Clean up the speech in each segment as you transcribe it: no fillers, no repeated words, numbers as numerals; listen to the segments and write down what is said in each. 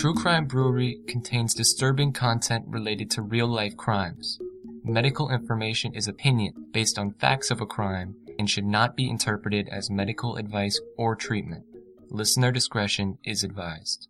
True Crime Brewery contains disturbing content related to real-life crimes. Medical information is opinion based on facts of a crime and should not be interpreted as medical advice or treatment. Listener discretion is advised.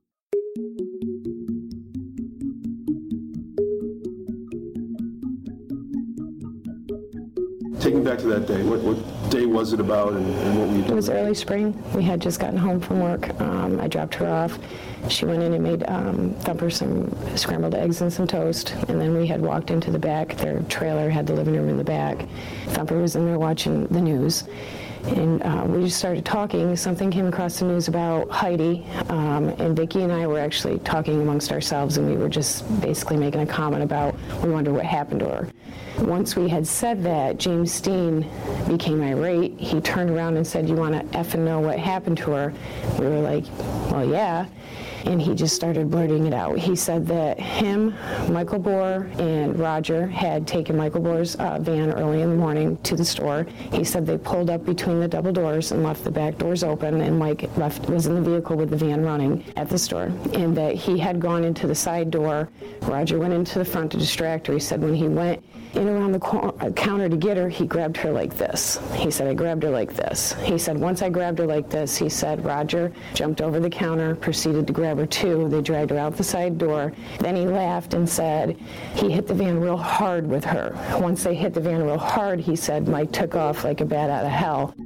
Take me back to that day. What day was it about and what were you doing? It was early spring. We had just gotten home from work. I dropped her off. She went in and made Thumper some scrambled eggs and some toast. And then we had walked into the back. Their trailer had the living room in the back. Thumper was in there watching the news. And we just started talking. Something came across the news about Heidi. And Vicki and I were actually talking amongst ourselves, and we were just basically making a comment about we wondered what happened to her. Once we had said that, James Steen became irate. He turned around and said, "You want to effing know what happened to her?" We were like, "Well, yeah." And he just started blurting it out. He said that him, Michael Bohr, and Roger had taken Michael Bohr's van early in the morning to the store. He said they pulled up between the double doors and left the back doors open, and Mike was in the vehicle with the van running at the store. And that he had gone into the side door. Roger went into the front to distract her. He said when he went in around the counter to get her, he grabbed her like this. He said, "I grabbed her like this." He said, "Once I grabbed her like this," he said, "Roger jumped over the counter, proceeded to grab her too. They dragged her out the side door." Then he laughed and said he hit the van real hard with her. Once they hit the van real hard, he said, Mike took off like a bat out of hell.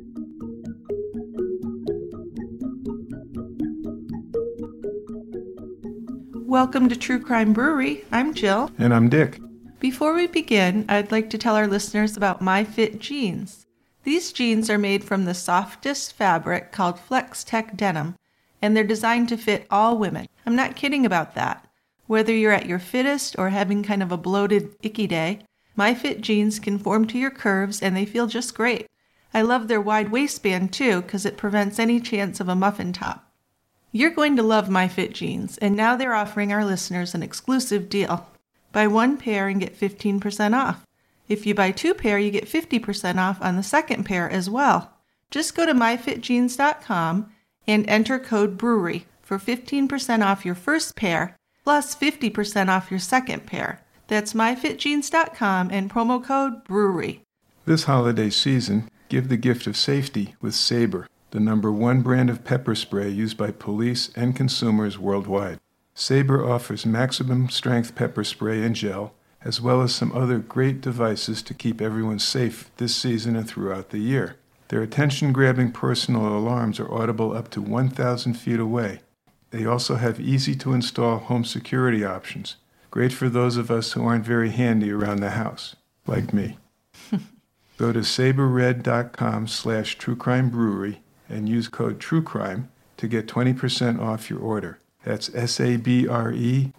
Welcome to True Crime Brewery. I'm Jill. And I'm Dick. Before we begin, I'd like to tell our listeners about MyFit jeans. These jeans are made from the softest fabric called Flex Tech denim, and they're designed to fit all women. I'm not kidding about that. Whether you're at your fittest or having kind of a bloated, icky day, MyFit jeans conform to your curves and they feel just great. I love their wide waistband too, because it prevents any chance of a muffin top. You're going to love MyFit jeans, and now they're offering our listeners an exclusive deal. Buy one pair and get 15% off. If you buy two pair, you get 50% off on the second pair as well. Just go to myfitjeans.com and enter code BREWERY for 15% off your first pair, plus 50% off your second pair. That's myfitjeans.com and promo code BREWERY. This holiday season, give the gift of safety with Sabre, the #1 brand of pepper spray used by police and consumers worldwide. Sabre offers maximum strength pepper spray and gel, as well as some other great devices to keep everyone safe this season and throughout the year. Their attention-grabbing personal alarms are audible up to 1,000 feet away. They also have easy-to-install home security options, great for those of us who aren't very handy around the house, like me. Go to saberred.com/truecrimebrewery and use code TRUECRIME to get 20% off your order. That's SABRE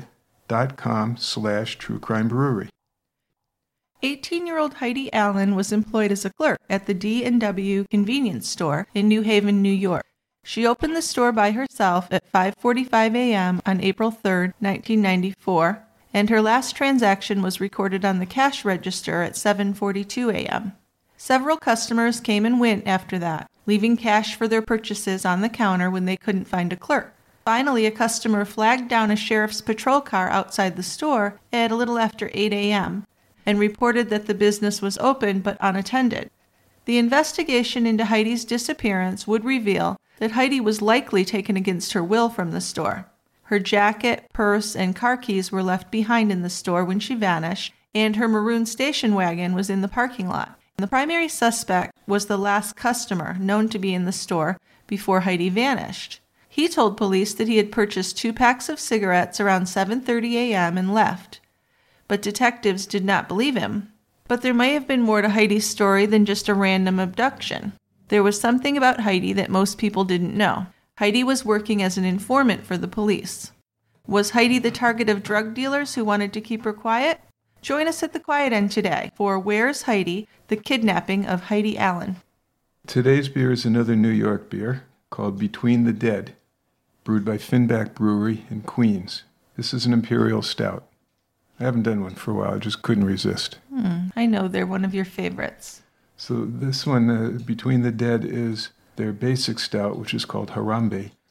red.com/truecrimebrewery. 18-year-old Heidi Allen was employed as a clerk at the D&W convenience store in New Haven, New York. She opened the store by herself at 5:45 a.m. on April 3, 1994, and her last transaction was recorded on the cash register at 7:42 a.m. Several customers came and went after that, leaving cash for their purchases on the counter when they couldn't find a clerk. Finally, a customer flagged down a sheriff's patrol car outside the store at a little after 8 a.m. and reported that the business was open but unattended. The investigation into Heidi's disappearance would reveal that Heidi was likely taken against her will from the store. Her jacket, purse, and car keys were left behind in the store when she vanished, and her maroon station wagon was in the parking lot. The primary suspect was the last customer known to be in the store before Heidi vanished. He told police that he had purchased 2 packs of cigarettes around 7:30 a.m. and left. But detectives did not believe him. But there may have been more to Heidi's story than just a random abduction. There was something about Heidi that most people didn't know. Heidi was working as an informant for the police. Was Heidi the target of drug dealers who wanted to keep her quiet? Join us at the quiet end today for Where's Heidi? The Kidnapping of Heidi Allen. Today's beer is another New York beer called Between the Dead, brewed by Finback Brewery in Queens. This is an imperial stout. I haven't done one for a while. I just couldn't resist. I know they're one of your favorites. So this one, Between the Dead, is their basic stout, which is called Harambe.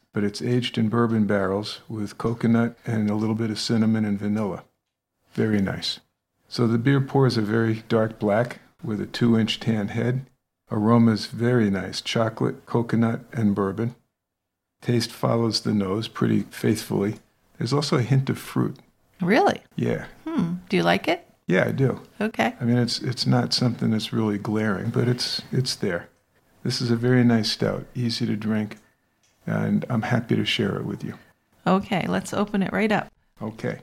but it's aged in bourbon barrels with coconut and a little bit of cinnamon and vanilla. Very nice. So the beer pours a very dark black with a 2-inch tan head. Aroma's very nice, chocolate, coconut, and bourbon. Taste follows the nose pretty faithfully. There's also a hint of fruit. Really? Yeah. Do you like it? Yeah, I do. Okay. I mean, it's not something that's really glaring, but it's there. This is a very nice stout, easy to drink, and I'm happy to share it with you. Okay, let's open it right up. Okay.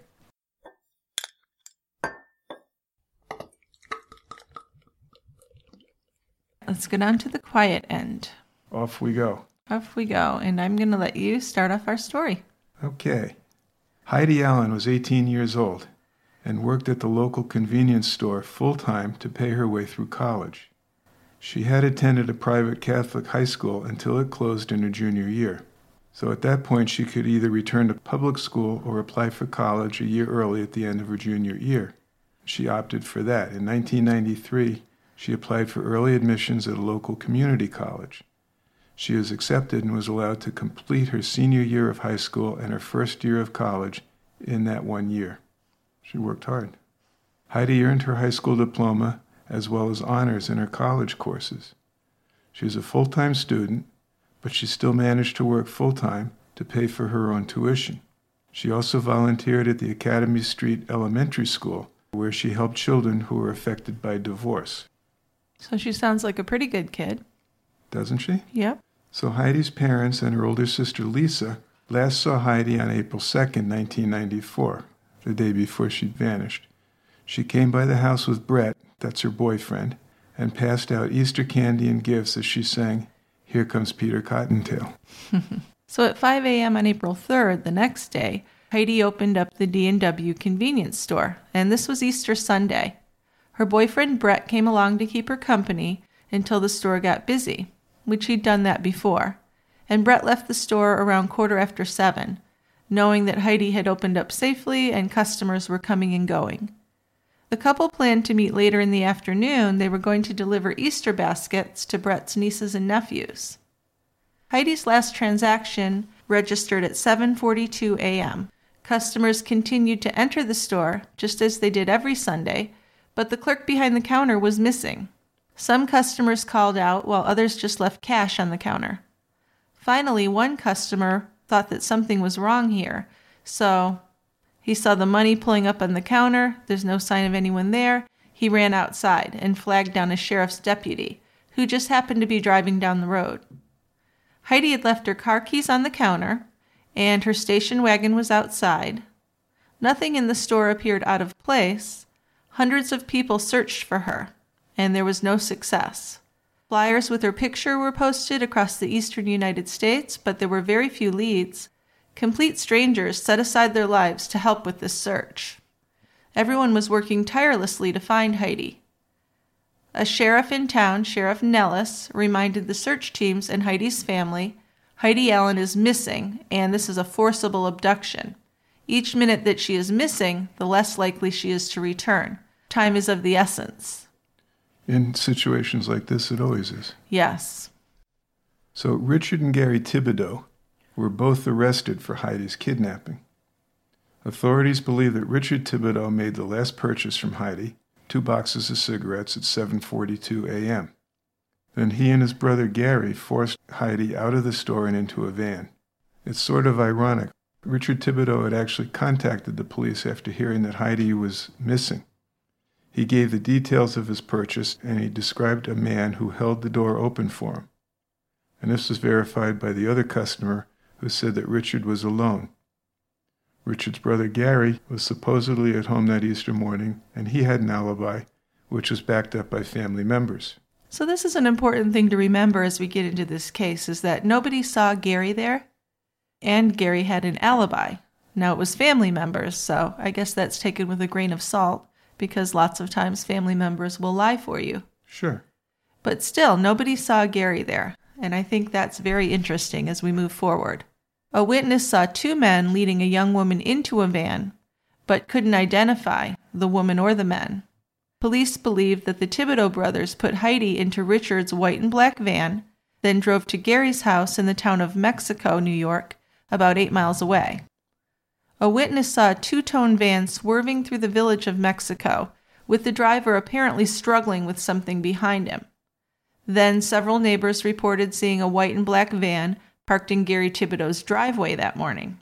Let's go down to the quiet end. Off we go. Off we go, and I'm going to let you start off our story. Okay. Heidi Allen was 18 years old and worked at the local convenience store full-time to pay her way through college. She had attended a private Catholic high school until it closed in her junior year. So at that point, she could either return to public school or apply for college a year early at the end of her junior year. She opted for that. In 1993, she applied for early admissions at a local community college. She was accepted and was allowed to complete her senior year of high school and her first year of college in that 1 year. She worked hard. Heidi earned her high school diploma as well as honors in her college courses. She was a full-time student, but she still managed to work full-time to pay for her own tuition. She also volunteered at the Academy Street Elementary School, where she helped children who were affected by divorce. So she sounds like a pretty good kid. Doesn't she? Yep. So Heidi's parents and her older sister Lisa last saw Heidi on April 2nd, 1994, the day before she'd vanished. She came by the house with Brett, that's her boyfriend, and passed out Easter candy and gifts as she sang, "Here Comes Peter Cottontail." So at 5 a.m. on April 3rd, the next day, Heidi opened up the D&W convenience store, and this was Easter Sunday. Her boyfriend Brett came along to keep her company until the store got busy, which he'd done that before, and Brett left the store around 7:15, knowing that Heidi had opened up safely and customers were coming and going. The couple planned to meet later in the afternoon. They were going to deliver Easter baskets to Brett's nieces and nephews. Heidi's last transaction registered at 7:42 a.m. Customers continued to enter the store, just as they did every Sunday, but the clerk behind the counter was missing. Some customers called out, while others just left cash on the counter. Finally, one customer thought that something was wrong here, so he saw the money pulling up on the counter. There's no sign of anyone there. He ran outside and flagged down a sheriff's deputy, who just happened to be driving down the road. Heidi had left her car keys on the counter, and her station wagon was outside. Nothing in the store appeared out of place. Hundreds of people searched for her, and there was no success. Flyers with her picture were posted across the eastern United States, but there were very few leads. Complete strangers set aside their lives to help with this search. Everyone was working tirelessly to find Heidi. A sheriff in town, Sheriff Nellis, reminded the search teams and Heidi's family, Heidi Allen is missing, and this is a forcible abduction. Each minute that she is missing, the less likely she is to return. Time is of the essence. In situations like this, it always is. Yes. So Richard and Gary Thibodeau were both arrested for Heidi's kidnapping. Authorities believe that Richard Thibodeau made the last purchase from Heidi, 2 boxes of cigarettes, at 7:42 a.m. Then he and his brother Gary forced Heidi out of the store and into a van. It's sort of ironic. Richard Thibodeau had actually contacted the police after hearing that Heidi was missing. He gave the details of his purchase, and he described a man who held the door open for him. And this was verified by the other customer, who said that Richard was alone. Richard's brother Gary was supposedly at home that Easter morning, and he had an alibi, which was backed up by family members. So this is an important thing to remember as we get into this case, is that nobody saw Gary there, and Gary had an alibi. Now, it was family members, so I guess that's taken with a grain of salt, because lots of times family members will lie for you. Sure. But still, nobody saw Gary there, and I think that's very interesting as we move forward. A witness saw 2 men leading a young woman into a van, but couldn't identify the woman or the men. Police believe that the Thibodeau brothers put Heidi into Richard's white and black van, then drove to Gary's house in the town of Mexico, New York, about 8 miles away. A witness saw a two-tone van swerving through the village of Mexico, with the driver apparently struggling with something behind him. Then several neighbors reported seeing a white and black van parked in Gary Thibodeau's driveway that morning.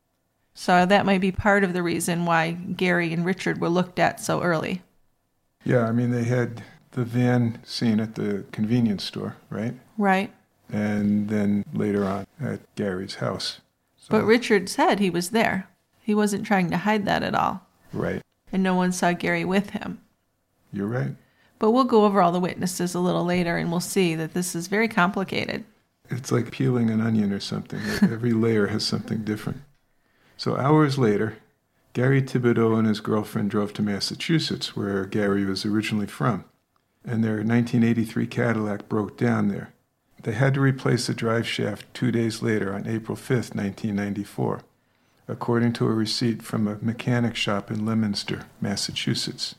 So that might be part of the reason why Gary and Richard were looked at so early. Yeah, I mean, they had the van seen at the convenience store, right? Right. And then later on at Gary's house. So, But Richard said he was there. He wasn't trying to hide that at all. right. And no one saw Gary with him. You're right. But we'll go over all the witnesses a little later, and we'll see that this is very complicated. It's like peeling an onion or something. Every layer has something different. So hours later, Gary Thibodeau and his girlfriend drove to Massachusetts, where Gary was originally from, and their 1983 Cadillac broke down there. They had to replace the drive shaft 2 days later on April 5th, 1994, according to a receipt from a mechanic shop in Leominster, Massachusetts.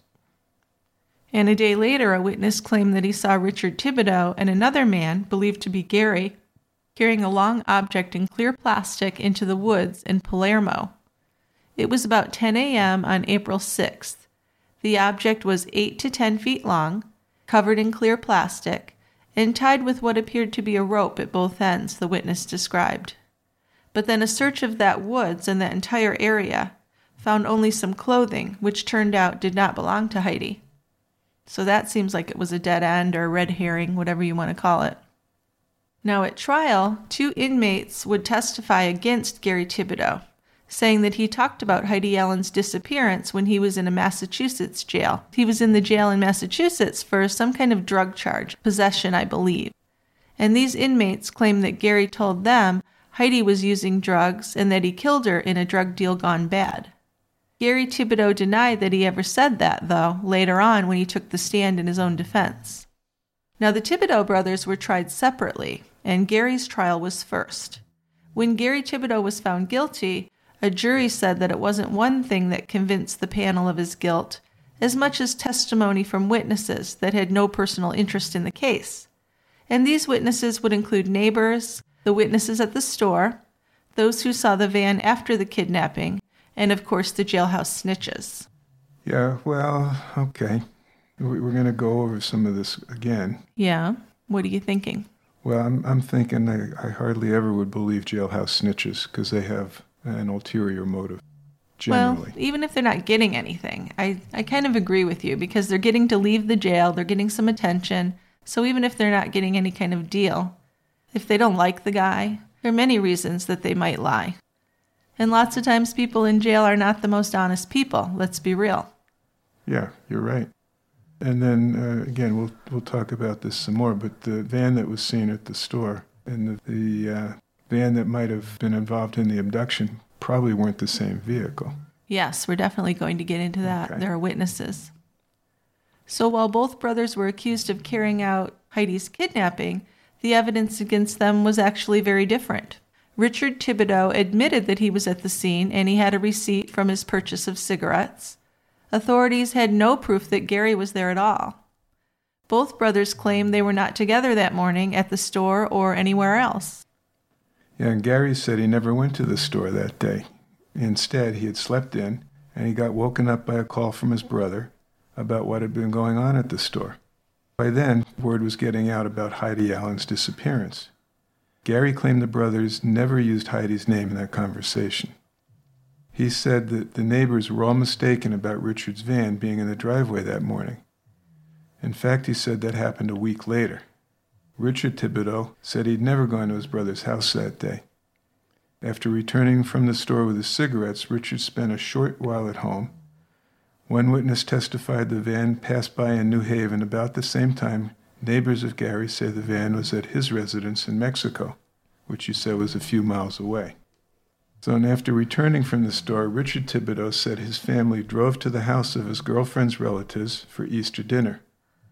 And a day later, a witness claimed that he saw Richard Thibodeau and another man, believed to be Gary, carrying a long object in clear plastic into the woods in Palermo. It was about 10 a.m. on April 6th. The object was 8 to 10 feet long, covered in clear plastic, and tied with what appeared to be a rope at both ends, the witness described. But then a search of that woods and that entire area found only some clothing, which turned out did not belong to Heidi. So that seems like it was a dead end or a red herring, whatever you want to call it. Now at trial, 2 inmates would testify against Gary Thibodeau, saying that he talked about Heidi Allen's disappearance when he was in a Massachusetts jail. He was in the jail in Massachusetts for some kind of drug charge, possession, I believe. And these inmates claim that Gary told them Heidi was using drugs and that he killed her in a drug deal gone bad. Gary Thibodeau denied that he ever said that, though, later on when he took the stand in his own defense. Now, the Thibodeau brothers were tried separately, and Gary's trial was first. When Gary Thibodeau was found guilty, a jury said that it wasn't one thing that convinced the panel of his guilt, as much as testimony from witnesses that had no personal interest in the case. And these witnesses would include neighbors, the witnesses at the store, those who saw the van after the kidnapping, and of course the jailhouse snitches. Yeah, well, okay. We're going to go over some of this again. Yeah? What are you thinking? Well, I'm thinking I hardly ever would believe jailhouse snitches because they have an ulterior motive, generally. Well, even if they're not getting anything, I kind of agree with you because they're getting to leave the jail, they're getting some attention, so even if they're not getting any kind of deal, if they don't like the guy, there are many reasons that they might lie. And lots of times people in jail are not the most honest people, let's be real. Yeah, you're right. And then, again, we'll talk about this some more, but the van that was seen at the store and the van that might have been involved in the abduction probably weren't the same vehicle. Yes, we're definitely going to get into that. Okay. There are witnesses. So while both brothers were accused of carrying out Heidi's kidnapping, the evidence against them was actually very different. Richard Thibodeau admitted that he was at the scene and he had a receipt from his purchase of cigarettes. Authorities had no proof that Gary was there at all. Both brothers claimed they were not together that morning at the store or anywhere else. Yeah, and Gary said he never went to the store that day. Instead, he had slept in, and he got woken up by a call from his brother about what had been going on at the store. By then, word was getting out about Heidi Allen's disappearance. Gary claimed the brothers never used Heidi's name in that conversation. He said that the neighbors were all mistaken about Richard's van being in the driveway that morning. In fact, he said that happened a week later. Richard Thibodeau said he'd never gone to his brother's house that day. After returning from the store with his cigarettes, Richard spent a short while at home. One witness testified the van passed by in New Haven about the same time. Neighbors of Gary say the van was at his residence in Mexico, which he said was a few miles away. So after returning from the store, Richard Thibodeau said his family drove to the house of his girlfriend's relatives for Easter dinner.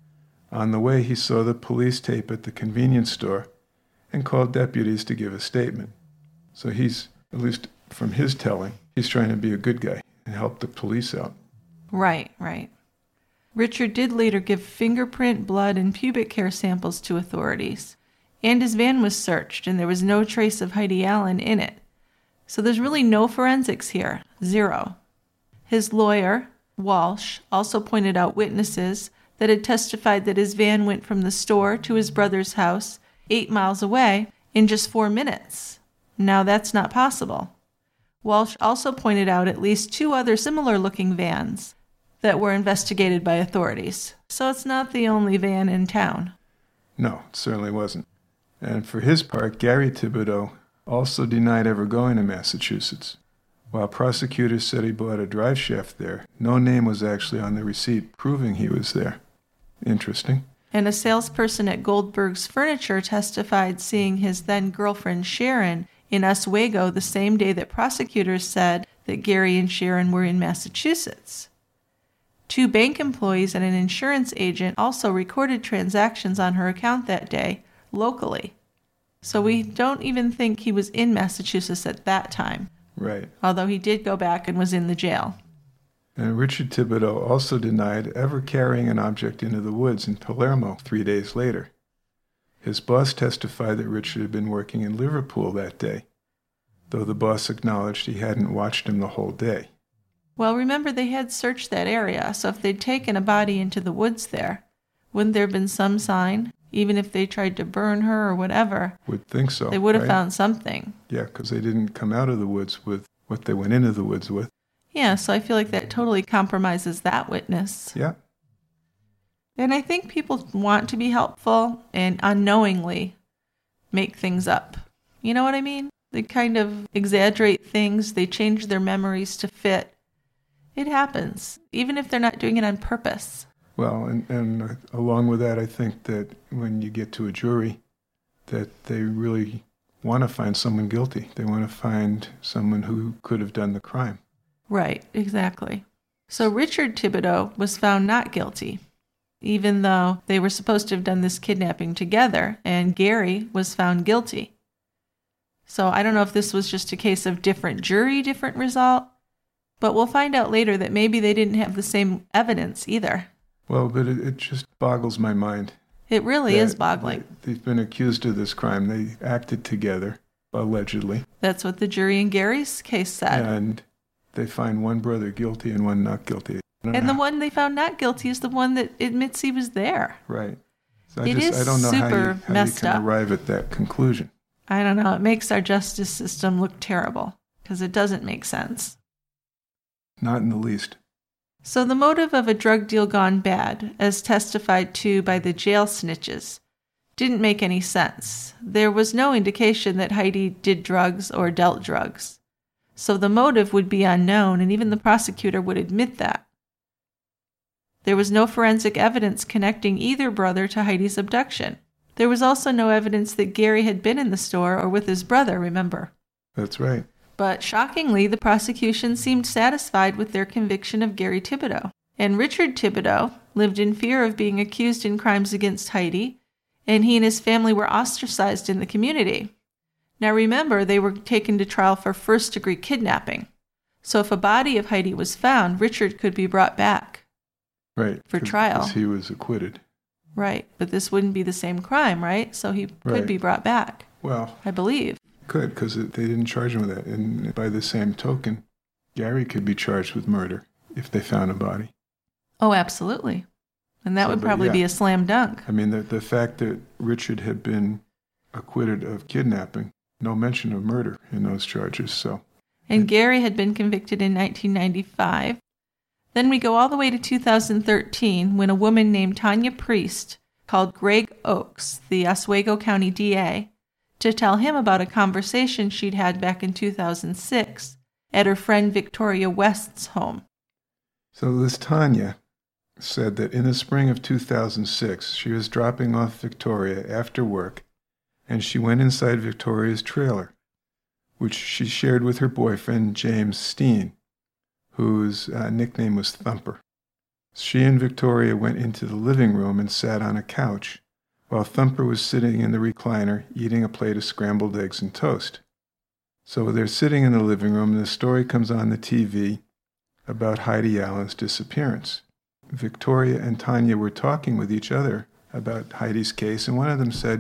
On the way, he saw the police tape at the convenience store and called deputies to give a statement. So he's, at least from his telling, he's trying to be a good guy and help the police out. Right. Richard did later give fingerprint, blood, and pubic hair samples to authorities. And his van was searched, and there was no trace of Heidi Allen in it. So there's really no forensics here. Zero. His lawyer, Walsh, also pointed out witnesses that had testified that his van went from the store to his brother's house 8 miles away in just 4 minutes. Now that's not possible. Walsh also pointed out at least 2 other similar-looking vans that were investigated by authorities. So it's not the only van in town. No, it certainly wasn't. And for his part, Gary Thibodeau also denied ever going to Massachusetts. While prosecutors said he bought a drive shaft there, no name was actually on the receipt proving he was there. Interesting. And a salesperson at Goldberg's Furniture testified seeing his then-girlfriend Sharon in Oswego the same day that prosecutors said that Gary and Sharon were in Massachusetts. 2 bank employees and an insurance agent also recorded transactions on her account that day, locally. So we don't even think he was in Massachusetts at that time. Right. Although he did go back and was in the jail. And Richard Thibodeau also denied ever carrying an object into the woods in Palermo 3 days later. His boss testified that Richard had been working in Liverpool that day, though the boss acknowledged he hadn't watched him the whole day. Well, remember they had searched that area, so if they'd taken a body into the woods there, wouldn't there have been some sign, even if they tried to burn her or whatever? Would think so. They would have right? found something. Yeah, because they didn't come out of the woods with what they went into the woods with. Yeah, so I feel like that totally compromises that witness. Yeah. And I think people want to be helpful and unknowingly make things up. You know what I mean? They kind of exaggerate things. They change their memories to fit. It happens, even if they're not doing it on purpose. Well, and along with that, I think that when you get to a jury, that they really want to find someone guilty. They want to find someone who could have done the crime. Right, exactly. So Richard Thibodeau was found not guilty, even though they were supposed to have done this kidnapping together, and Gary was found guilty. So I don't know if this was just a case of different jury, different result, but we'll find out later that maybe they didn't have the same evidence either. Well, but it just boggles my mind. It really is boggling. They've been accused of this crime. They acted together, allegedly. That's what the jury in Gary's case said. And they find one brother guilty and one not guilty. And the one they found not guilty is the one that admits he was there. Right. So I don't know how you messed can up. arrive at that conclusion. I don't know. It makes our justice system look terrible because it doesn't make sense. Not in the least. So the motive of a drug deal gone bad, as testified to by the jail snitches, didn't make any sense. There was no indication that Heidi did drugs or dealt drugs. So the motive would be unknown, and even the prosecutor would admit that. There was no forensic evidence connecting either brother to Heidi's abduction. There was also no evidence that Gary had been in the store or with his brother, remember? That's right. But shockingly, the prosecution seemed satisfied with their conviction of Gary Thibodeau. And Richard Thibodeau lived in fear of being accused in crimes against Heidi, and he and his family were ostracized in the community. Now remember, they were taken to trial for first-degree kidnapping. So if a body of Heidi was found, Richard could be brought back. Right. For trial. Because he was acquitted. Right, but this wouldn't be the same crime, right? So he could be brought back. Well, I believe. Could, because they didn't charge him with that. And by the same token, Gary could be charged with murder if they found a body. Oh, absolutely. And that would probably be a slam dunk. I mean, the fact that Richard had been acquitted of kidnapping, no mention of murder in those charges, so. And Gary had been convicted in 1995. Then we go all the way to 2013 when a woman named Tanya Priest called Greg Oakes, the Oswego County DA, to tell him about a conversation she'd had back in 2006 at her friend Victoria West's home. So this Tanya said that in the spring of 2006, she was dropping off Victoria after work, and she went inside Victoria's trailer, which she shared with her boyfriend, James Steen, whose nickname was Thumper. She and Victoria went into the living room and sat on a couch, while Thumper was sitting in the recliner eating a plate of scrambled eggs and toast. So they're sitting in the living room, and the story comes on the TV about Heidi Allen's disappearance. Victoria and Tanya were talking with each other about Heidi's case, and one of them said,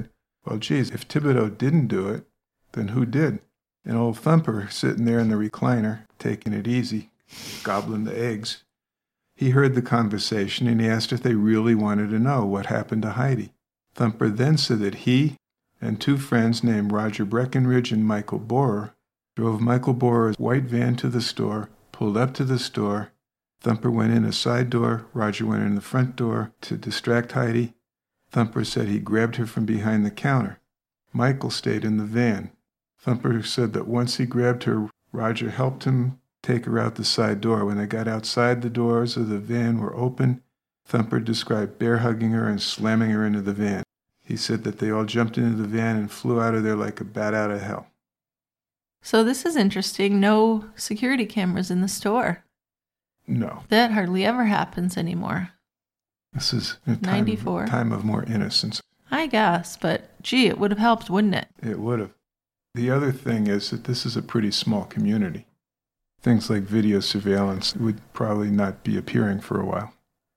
Well, geez, if Thibodeau didn't do it, then who did? And old Thumper, sitting there in the recliner, taking it easy, gobbling the eggs, he heard the conversation and he asked if they really wanted to know what happened to Heidi. Thumper then said that he and two friends named Roger Breckenridge and Michael Borer drove Michael Borer's white van to the store, pulled up to the store. Thumper went in a side door, Roger went in the front door to distract Heidi. Thumper said he grabbed her from behind the counter. Michael stayed in the van. Thumper said that once he grabbed her, Roger helped him take her out the side door. When they got outside, the doors of the van were open. Thumper described bear hugging her and slamming her into the van. He said that they all jumped into the van and flew out of there like a bat out of hell. So this is interesting. No security cameras in the store. No. That hardly ever happens anymore. This is a 94. time of more innocence. I guess, but gee, it would have helped, wouldn't it? It would have. The other thing is that this is a pretty small community. Things like video surveillance would probably not be appearing for a while.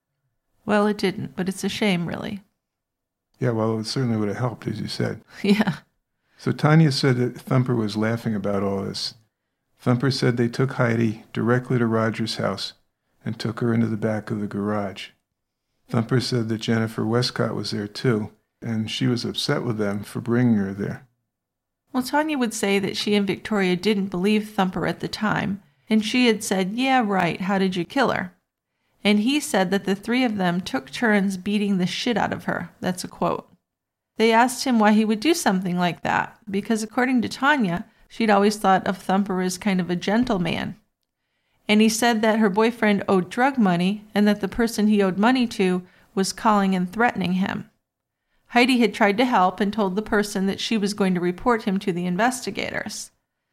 Well, it didn't, but it's a shame, really. Yeah, well, it certainly would have helped, as you said. Yeah. So Tanya said that Thumper was laughing about all this. Thumper said they took Heidi directly to Roger's house and took her into the back of the garage. Thumper said that Jennifer Westcott was there too, and she was upset with them for bringing her there. Well, Tanya would say that she and Victoria didn't believe Thumper at the time, and she had said, "Yeah, right, how did you kill her?" And he said that the three of them took turns beating the shit out of her. That's a quote. They asked him why he would do something like that, because according to Tanya, she'd always thought of Thumper as kind of a gentleman. And he said that her boyfriend owed drug money and that the person he owed money to was calling and threatening him. Heidi had tried to help and told the person that she was going to report him to the investigators.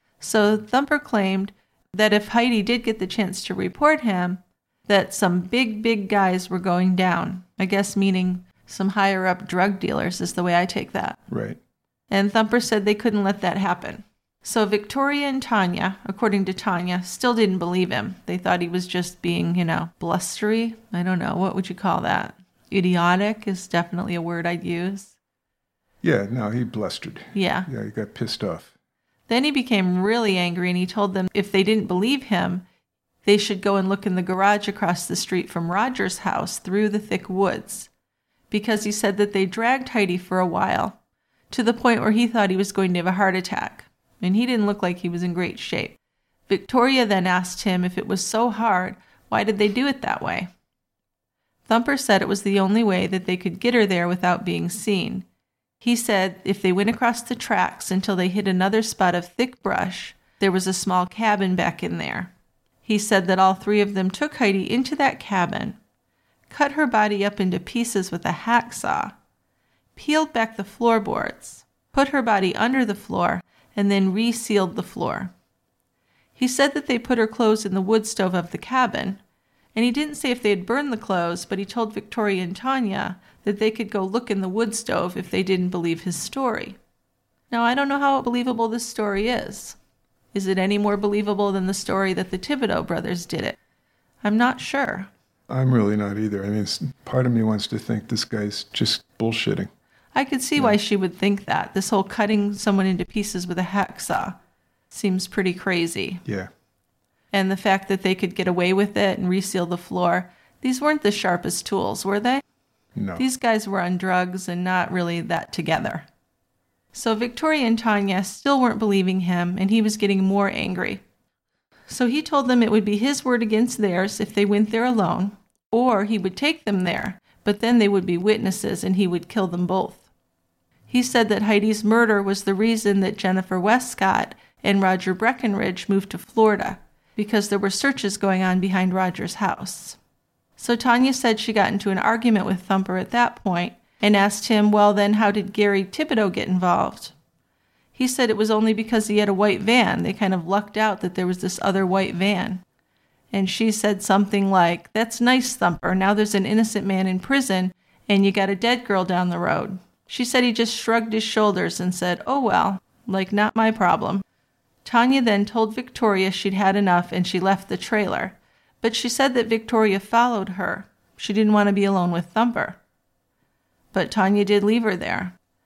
So Thumper claimed that if Heidi did get the chance to report him, that some big guys were going down. I guess meaning some higher-up drug dealers is the way I take that. Right. And Thumper said they couldn't let that happen. So Victoria and Tanya, according to Tanya, still didn't believe him. They thought he was just being, blustery. I don't know. What would you call that? Idiotic is definitely a word I'd use. Yeah, no, he blustered. Yeah. Yeah, he got pissed off. Then he became really angry and he told them if they didn't believe him, they should go and look in the garage across the street from Roger's house through the thick woods. Because he said that they dragged Heidi for a while, to the point where he thought he was going to have a heart attack. And he didn't look like he was in great shape. Victoria then asked him if it was so hard, why did they do it that way? Thumper said it was the only way that they could get her there without being seen. He said if they went across the tracks until they hit another spot of thick brush, there was a small cabin back in there. He said that all three of them took Heidi into that cabin, cut her body up into pieces with a hacksaw, peeled back the floorboards, put her body under the floor, and then resealed the floor. He said that they put her clothes in the wood stove of the cabin, and he didn't say if they had burned the clothes, but he told Victoria and Tanya that they could go look in the wood stove if they didn't believe his story. Now, I don't know how believable this story is. Is it any more believable than the story that the Thibodeau brothers did it? I'm not sure. I'm really not either. I mean, part of me wants to think this guy's just bullshitting. I could see why she would think that. This whole cutting someone into pieces with a hacksaw seems pretty crazy. Yeah. And the fact that they could get away with it and reseal the floor, these weren't the sharpest tools, were they? No. These guys were on drugs and not really that together. So Victoria and Tanya still weren't believing him, and he was getting more angry. So he told them it would be his word against theirs if they went there alone, or he would take them there, but then they would be witnesses and he would kill them both. He said that Heidi's murder was the reason that Jennifer Westcott and Roger Breckenridge moved to Florida, because there were searches going on behind Roger's house. So Tanya said she got into an argument with Thumper at that point and asked him, well then how did Gary Thibodeau get involved? He said it was only because he had a white van. They kind of lucked out that there was this other white van. And she said something like, that's nice, Thumper. Now there's an innocent man in prison and you got a dead girl down the road. She said he just shrugged his shoulders and said, oh well, like not my problem. Tanya then told Victoria she'd had enough and she left the trailer. But she said that Victoria followed her. She didn't want to be alone with Thumper. But Tanya did leave her there.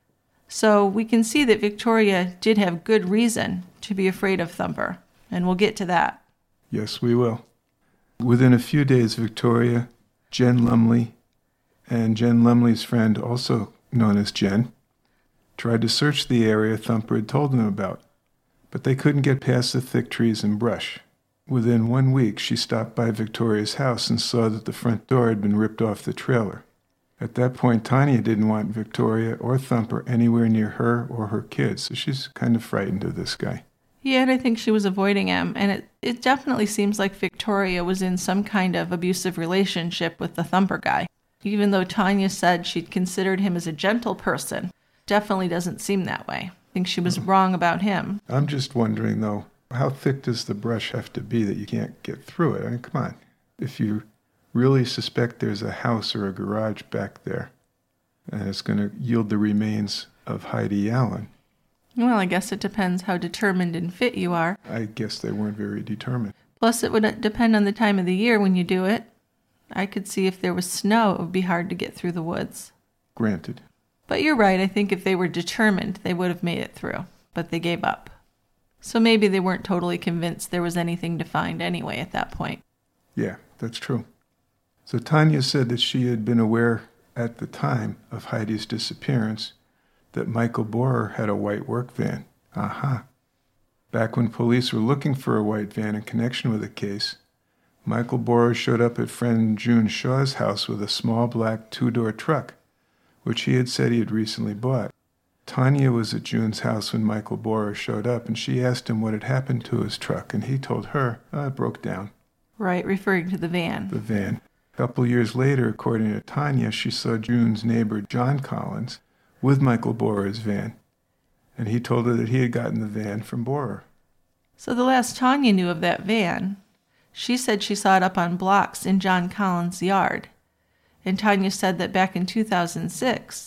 So we can see that Victoria did have good reason to be afraid of Thumper, and we'll get to that. Yes, we will. Within a few days, Victoria, Jen Lumley, and Jen Lumley's friend, also known as Jen, tried to search the area Thumper had told them about, but they couldn't get past the thick trees and brush. Within 1 week, she stopped by Victoria's house and saw that the front door had been ripped off the trailer. At that point, Tanya didn't want Victoria or Thumper anywhere near her or her kids, so she's kind of frightened of this guy. Yeah, and I think she was avoiding him, and it definitely seems like Victoria was in some kind of abusive relationship with the Thumper guy. Even though Tanya said she'd considered him as a gentle person, definitely doesn't seem that way. I think she was wrong about him. I'm just wondering, though, how thick does the brush have to be that you can't get through it? I mean, come on. If you really suspect there's a house or a garage back there, and it's going to yield the remains of Heidi Allen. Well, I guess it depends how determined and fit you are. I guess they weren't very determined. Plus, it would depend on the time of the year when you do it. I could see if there was snow, it would be hard to get through the woods. Granted. But you're right, I think if they were determined, they would have made it through. But they gave up. So maybe they weren't totally convinced there was anything to find anyway at that point. Yeah, that's true. So Tanya said that she had been aware at the time of Heidi's disappearance that Michael Borer had a white work van. Aha. Back when police were looking for a white van in connection with the case, Michael Borer showed up at friend June Shaw's house with a small black two-door truck, which he had said he had recently bought. Tanya was at June's house when Michael Borer showed up, and she asked him what had happened to his truck, and he told her, it broke down. Right, referring to the van. The van. A couple years later, according to Tanya, she saw June's neighbor, John Collins, with Michael Borer's van, and he told her that he had gotten the van from Borer. So the last Tanya knew of that van, she said she saw it up on blocks in John Collins' yard. And Tanya said that back in 2006,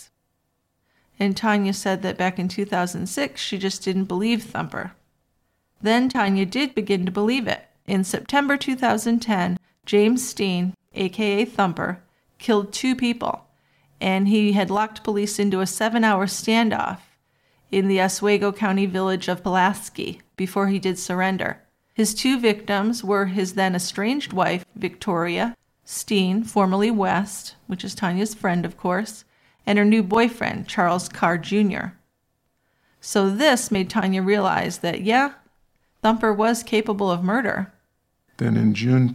she just didn't believe Thumper. Then Tanya did begin to believe it. In September 2010, James Steen, a.k.a. Thumper, killed 2 people, and he had locked police into a 7-hour standoff in the Oswego County village of Pulaski before he did surrender. His 2 victims were his then estranged wife, Victoria Steen, formerly West, which is Tanya's friend, of course, and her new boyfriend, Charles Carr Jr. So this made Tanya realize that, Thumper was capable of murder. Then in June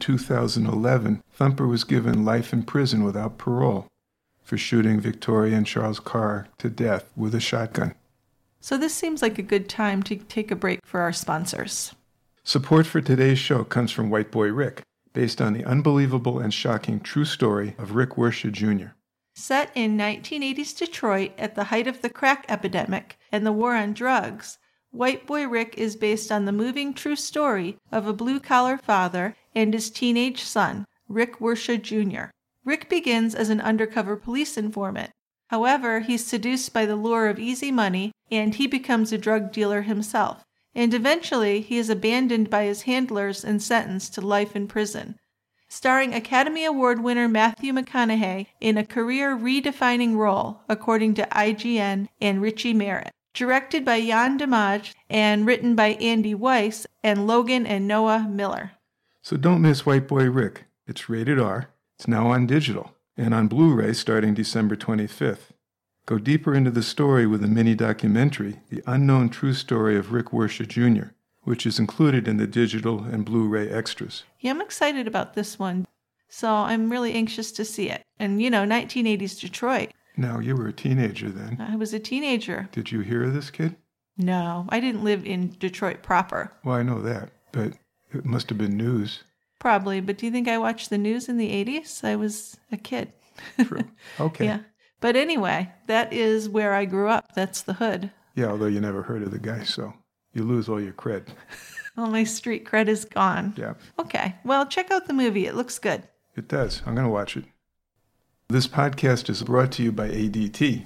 2011, Thumper was given life in prison without parole for shooting Victoria and Charles Carr to death with a shotgun. So this seems like a good time to take a break for our sponsors. Support for today's show comes from White Boy Rick, based on the unbelievable and shocking true story of Rick Wersha Jr. Set in 1980s Detroit at the height of the crack epidemic and the war on drugs, White Boy Rick is based on the moving true story of a blue-collar father and his teenage son, Rick Wersha Jr. Rick begins as an undercover police informant. However, he's seduced by the lure of easy money, and he becomes a drug dealer himself. And eventually, he is abandoned by his handlers and sentenced to life in prison. Starring Academy Award winner Matthew McConaughey in a career-redefining role, according to IGN and Richie Merritt. Directed by Jan Dimage and written by Andy Weiss and Logan and Noah Miller. So don't miss White Boy Rick. It's rated R. It's now on digital and on Blu-ray starting December 25th. Go deeper into the story with a mini-documentary, The Unknown True Story of Rick Wersha Jr., which is included in the digital and Blu-ray extras. Yeah, I'm excited about this one, so I'm really anxious to see it. And, 1980s Detroit. Now, you were a teenager then. I was a teenager. Did you hear of this kid? No, I didn't live in Detroit proper. Well, I know that, but it must have been news. Probably, but do you think I watched the news in the 80s? I was a kid. True. Okay. Yeah. But anyway, that is where I grew up. That's the hood. Yeah, although you never heard of the guy, so you lose all your cred. All my street cred is gone. Yeah. Okay, well, check out the movie. It looks good. It does. I'm going to watch it. This podcast is brought to you by ADT.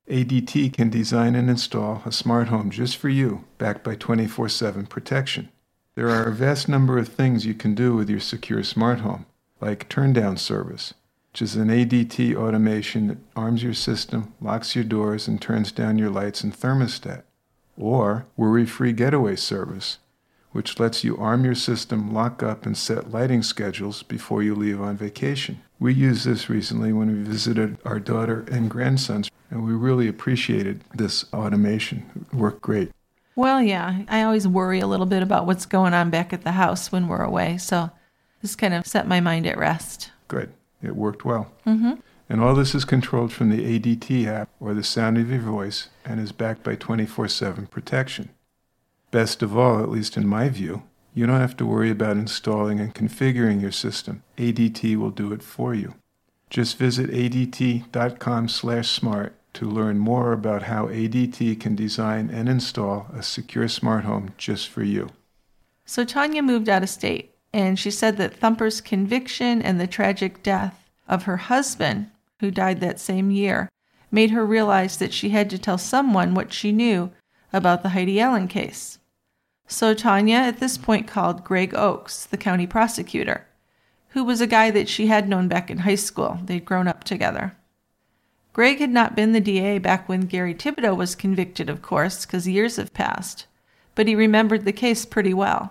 ADT can design and install a smart home just for you, backed by 24/7 protection. There are a vast number of things you can do with your secure smart home, like turn-down service. which is an ADT automation that arms your system, locks your doors, and turns down your lights and thermostat. Or Worry-Free Getaway Service, which lets you arm your system, lock up, and set lighting schedules before you leave on vacation. We used this recently when we visited our daughter and grandsons, and we really appreciated this automation. It worked great. Well, yeah, I always worry a little bit about what's going on back at the house when we're away, so this kind of set my mind at rest. Good. It worked well. Mm-hmm. And all this is controlled from the ADT app or the sound of your voice and is backed by 24/7 protection. Best of all, at least in my view, you don't have to worry about installing and configuring your system. ADT will do it for you. Just visit adt.com/smart to learn more about how ADT can design and install a secure smart home just for you. So Tanya moved out of state, and she said that Thumper's conviction and the tragic death of her husband, who died that same year, made her realize that she had to tell someone what she knew about the Heidi Allen case. So Tanya at this point called Greg Oakes, the county prosecutor, who was a guy that she had known back in high school. They'd grown up together. Greg had not been the DA back when Gary Thibodeau was convicted, of course, because years have passed, but he remembered the case pretty well.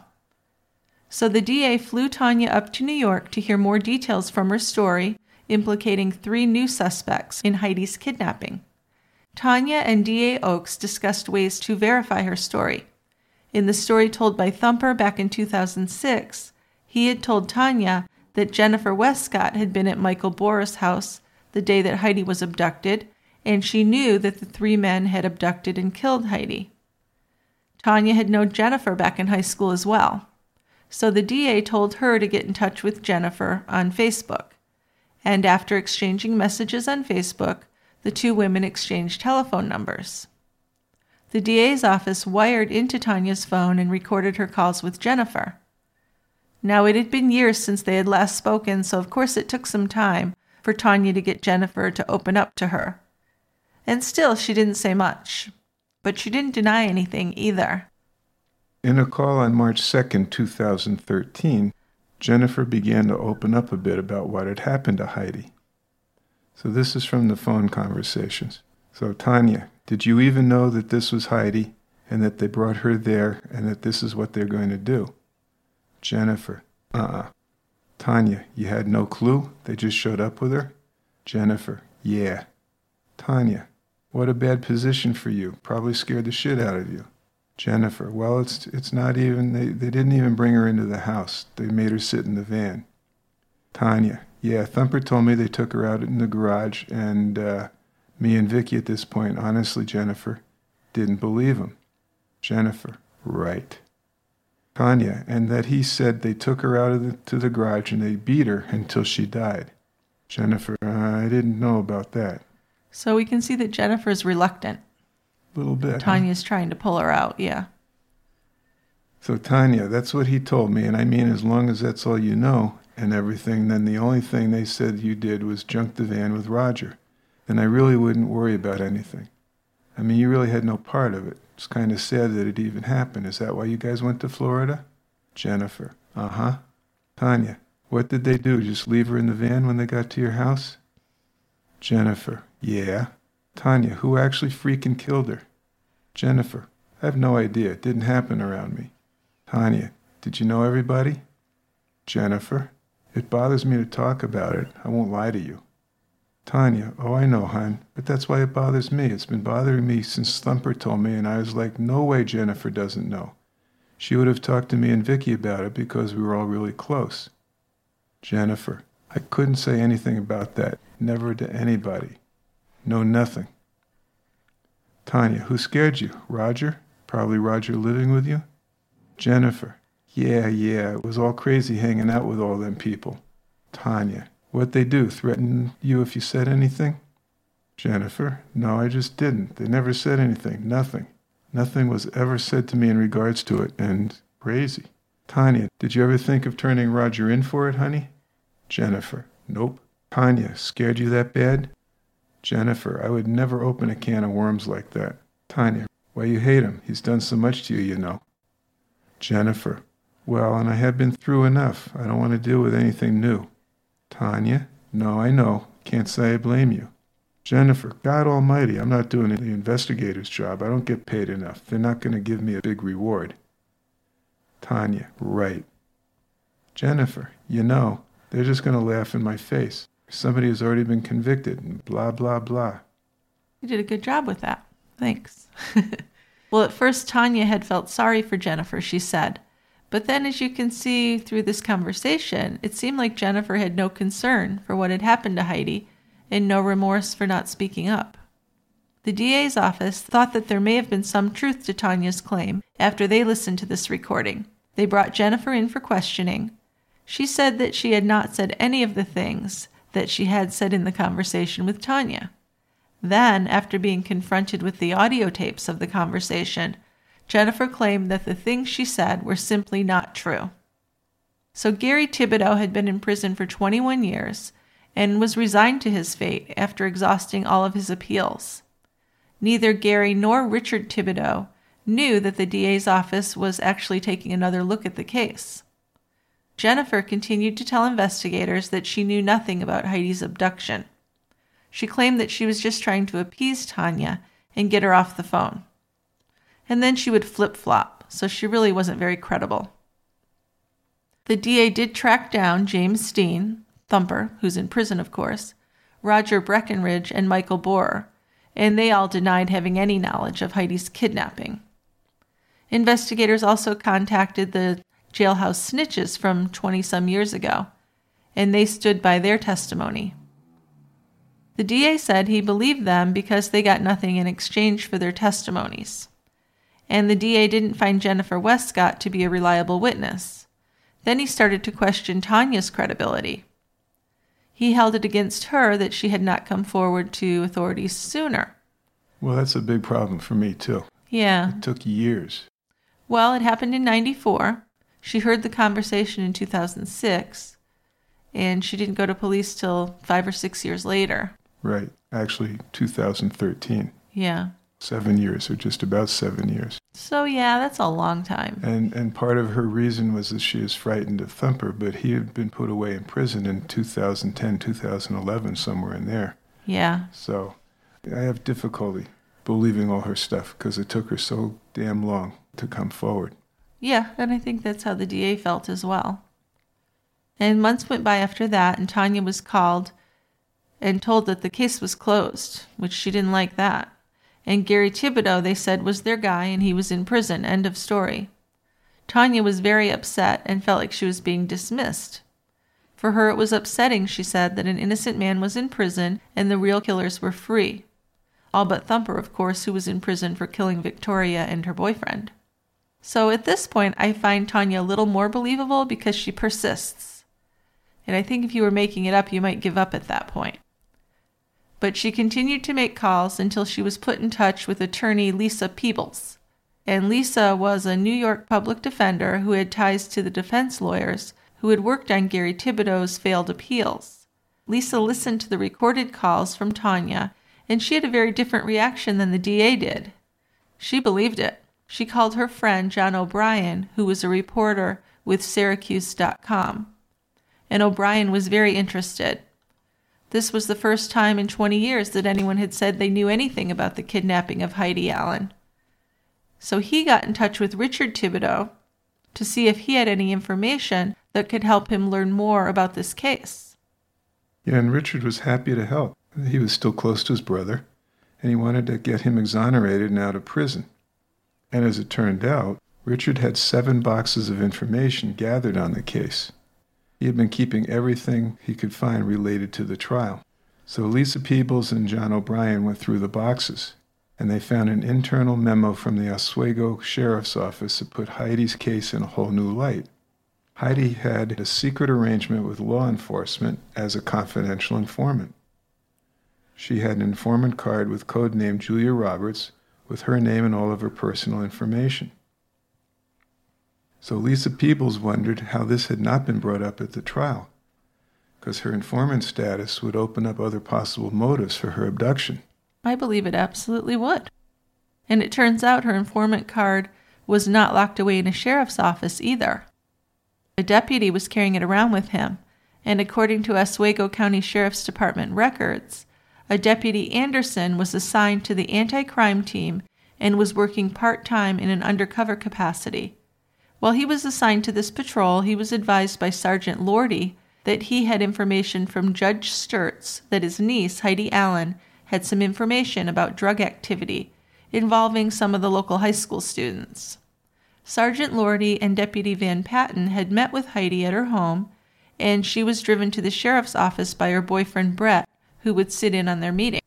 So the DA flew Tanya up to New York to hear more details from her story implicating 3 new suspects in Heidi's kidnapping. Tanya and DA Oakes discussed ways to verify her story. In the story told by Thumper back in 2006, he had told Tanya that Jennifer Westcott had been at Michael Boris' house the day that Heidi was abducted, and she knew that the 3 men had abducted and killed Heidi. Tanya had known Jennifer back in high school as well, so the DA told her to get in touch with Jennifer on Facebook. And after exchanging messages on Facebook, the 2 women exchanged telephone numbers. The DA's office wired into Tanya's phone and recorded her calls with Jennifer. Now, it had been years since they had last spoken, so of course it took some time for Tanya to get Jennifer to open up to her. And still, she didn't say much. But she didn't deny anything either. In a call on March 2nd, 2013, Jennifer began to open up a bit about what had happened to Heidi. So this is from the phone conversations. So, Tanya, did you even know that this was Heidi and that they brought her there and that this is what they're going to do? Jennifer, Tanya, you had no clue? They just showed up with her? Jennifer, yeah. Tanya, what a bad position for you. Probably scared the shit out of you. Jennifer, well, it's not even, they didn't even bring her into the house. They made her sit in the van. Tanya, yeah, Thumper told me they took her out in the garage, and me and Vicky at this point, honestly, Jennifer, didn't believe him. Jennifer, right. Tanya, and that he said they took her out to the garage and they beat her until she died. Jennifer, I didn't know about that. So we can see that Jennifer's reluctant. A little bit. Tanya's trying to pull her out, yeah. So Tanya, that's what he told me, and I mean, as long as that's all you know and everything, then the only thing they said you did was junk the van with Roger. Then I really wouldn't worry about anything. I mean, you really had no part of it. It's kind of sad that it even happened. Is that why you guys went to Florida? Jennifer, uh-huh. Tanya, what did they do? Just leave her in the van when they got to your house? Jennifer, yeah. Tanya, who actually freaking killed her? Jennifer, I have no idea. It didn't happen around me. Tanya, did you know everybody? Jennifer, it bothers me to talk about it. I won't lie to you. Tanya, oh, I know, hon, but that's why it bothers me. It's been bothering me since Thumper told me, and I was like, no way Jennifer doesn't know. She would have talked to me and Vicky about it because we were all really close. Jennifer, I couldn't say anything about that. Never to anybody. No, nothing. Tanya, who scared you? Roger? Probably Roger living with you? Jennifer, yeah, it was all crazy hanging out with all them people. Tanya, what'd they do? Threaten you if you said anything? Jennifer, no, I just didn't. They never said anything. Nothing. Nothing was ever said to me in regards to it, and crazy. Tanya, did you ever think of turning Roger in for it, honey? Jennifer, nope. Tanya, scared you that bad? Jennifer, I would never open a can of worms like that. Tanya, why you hate him? He's done so much to you, you know. Jennifer, well, and I have been through enough. I don't want to deal with anything new. Tanya, No, I know. Can't say I blame you. Jennifer, God almighty, I'm not doing the investigator's job. I don't get paid enough. They're not going to give me a big reward. Tanya, right. Jennifer, they're just going to laugh in my face. Somebody has already been convicted and blah, blah, blah. You did a good job with that. Thanks. Well, at first, Tanya had felt sorry for Jennifer, she said. But then, as you can see through this conversation, it seemed like Jennifer had no concern for what had happened to Heidi and no remorse for not speaking up. The DA's office thought that there may have been some truth to Tanya's claim after they listened to this recording. They brought Jennifer in for questioning. She said that she had not said any of the things that she had said in the conversation with Tanya. Then, after being confronted with the audio tapes of the conversation, Jennifer claimed that the things she said were simply not true. So Gary Thibodeau had been in prison for 21 years and was resigned to his fate after exhausting all of his appeals. Neither Gary nor Richard Thibodeau knew that the DA's office was actually taking another look at the case. Jennifer continued to tell investigators that she knew nothing about Heidi's abduction. She claimed that she was just trying to appease Tanya and get her off the phone. And then she would flip-flop, so she really wasn't very credible. The DA did track down James Steen, Thumper, who's in prison, of course, Roger Breckenridge, and Michael Borer, and they all denied having any knowledge of Heidi's kidnapping. Investigators also contacted the jailhouse snitches from 20-some years ago, and they stood by their testimony. The DA said he believed them because they got nothing in exchange for their testimonies. And the DA didn't find Jennifer Westcott to be a reliable witness. Then he started to question Tanya's credibility. He held it against her that she had not come forward to authorities sooner. Well, that's a big problem for me, too. Yeah. It took years. Well, it happened in 1994. She heard the conversation in 2006, and she didn't go to police till 5 or 6 years later. Right. Actually, 2013. Yeah. 7 years, or just about 7 years. So, yeah, that's a long time. And part of her reason was that she was frightened of Thumper, but he had been put away in prison in 2010, 2011, somewhere in there. Yeah. So I have difficulty believing all her stuff because it took her so damn long to come forward. Yeah, and I think that's how the DA felt as well. And months went by after that, and Tanya was called and told that the case was closed, which she didn't like that. And Gary Thibodeau, they said, was their guy, and he was in prison. End of story. Tanya was very upset and felt like she was being dismissed. For her, it was upsetting, she said, that an innocent man was in prison and the real killers were free. All but Thumper, of course, who was in prison for killing Victoria and her boyfriend. So at this point, I find Tanya a little more believable because she persists. And I think if you were making it up, you might give up at that point. But she continued to make calls until she was put in touch with attorney Lisa Peebles. And Lisa was a New York public defender who had ties to the defense lawyers who had worked on Gary Thibodeau's failed appeals. Lisa listened to the recorded calls from Tanya, and she had a very different reaction than the DA did. She believed it. She called her friend John O'Brien, who was a reporter with Syracuse.com. And O'Brien was very interested. This was the first time in 20 years that anyone had said they knew anything about the kidnapping of Heidi Allen. So he got in touch with Richard Thibodeau to see if he had any information that could help him learn more about this case. Yeah, and Richard was happy to help. He was still close to his brother, and he wanted to get him exonerated and out of prison. And as it turned out, Richard had 7 boxes of information gathered on the case. He had been keeping everything he could find related to the trial. So Lisa Peebles and John O'Brien went through the boxes, and they found an internal memo from the Oswego Sheriff's Office that put Heidi's case in a whole new light. Heidi had a secret arrangement with law enforcement as a confidential informant. She had an informant card with codename Julia Roberts, with her name and all of her personal information. So Lisa Peebles wondered how this had not been brought up at the trial, because her informant status would open up other possible motives for her abduction. I believe it absolutely would. And it turns out her informant card was not locked away in a sheriff's office either. A deputy was carrying it around with him, And according to Oswego County Sheriff's Department records, a Deputy Anderson was assigned to the anti-crime team and was working part-time in an undercover capacity. While he was assigned to this patrol, he was advised by Sergeant Lordy that he had information from Judge Sturtz that his niece, Heidi Allen, had some information about drug activity involving some of the local high school students. Sergeant Lordy and Deputy Van Patten had met with Heidi at her home, and she was driven to the sheriff's office by her boyfriend Brett, who would sit in on their meeting.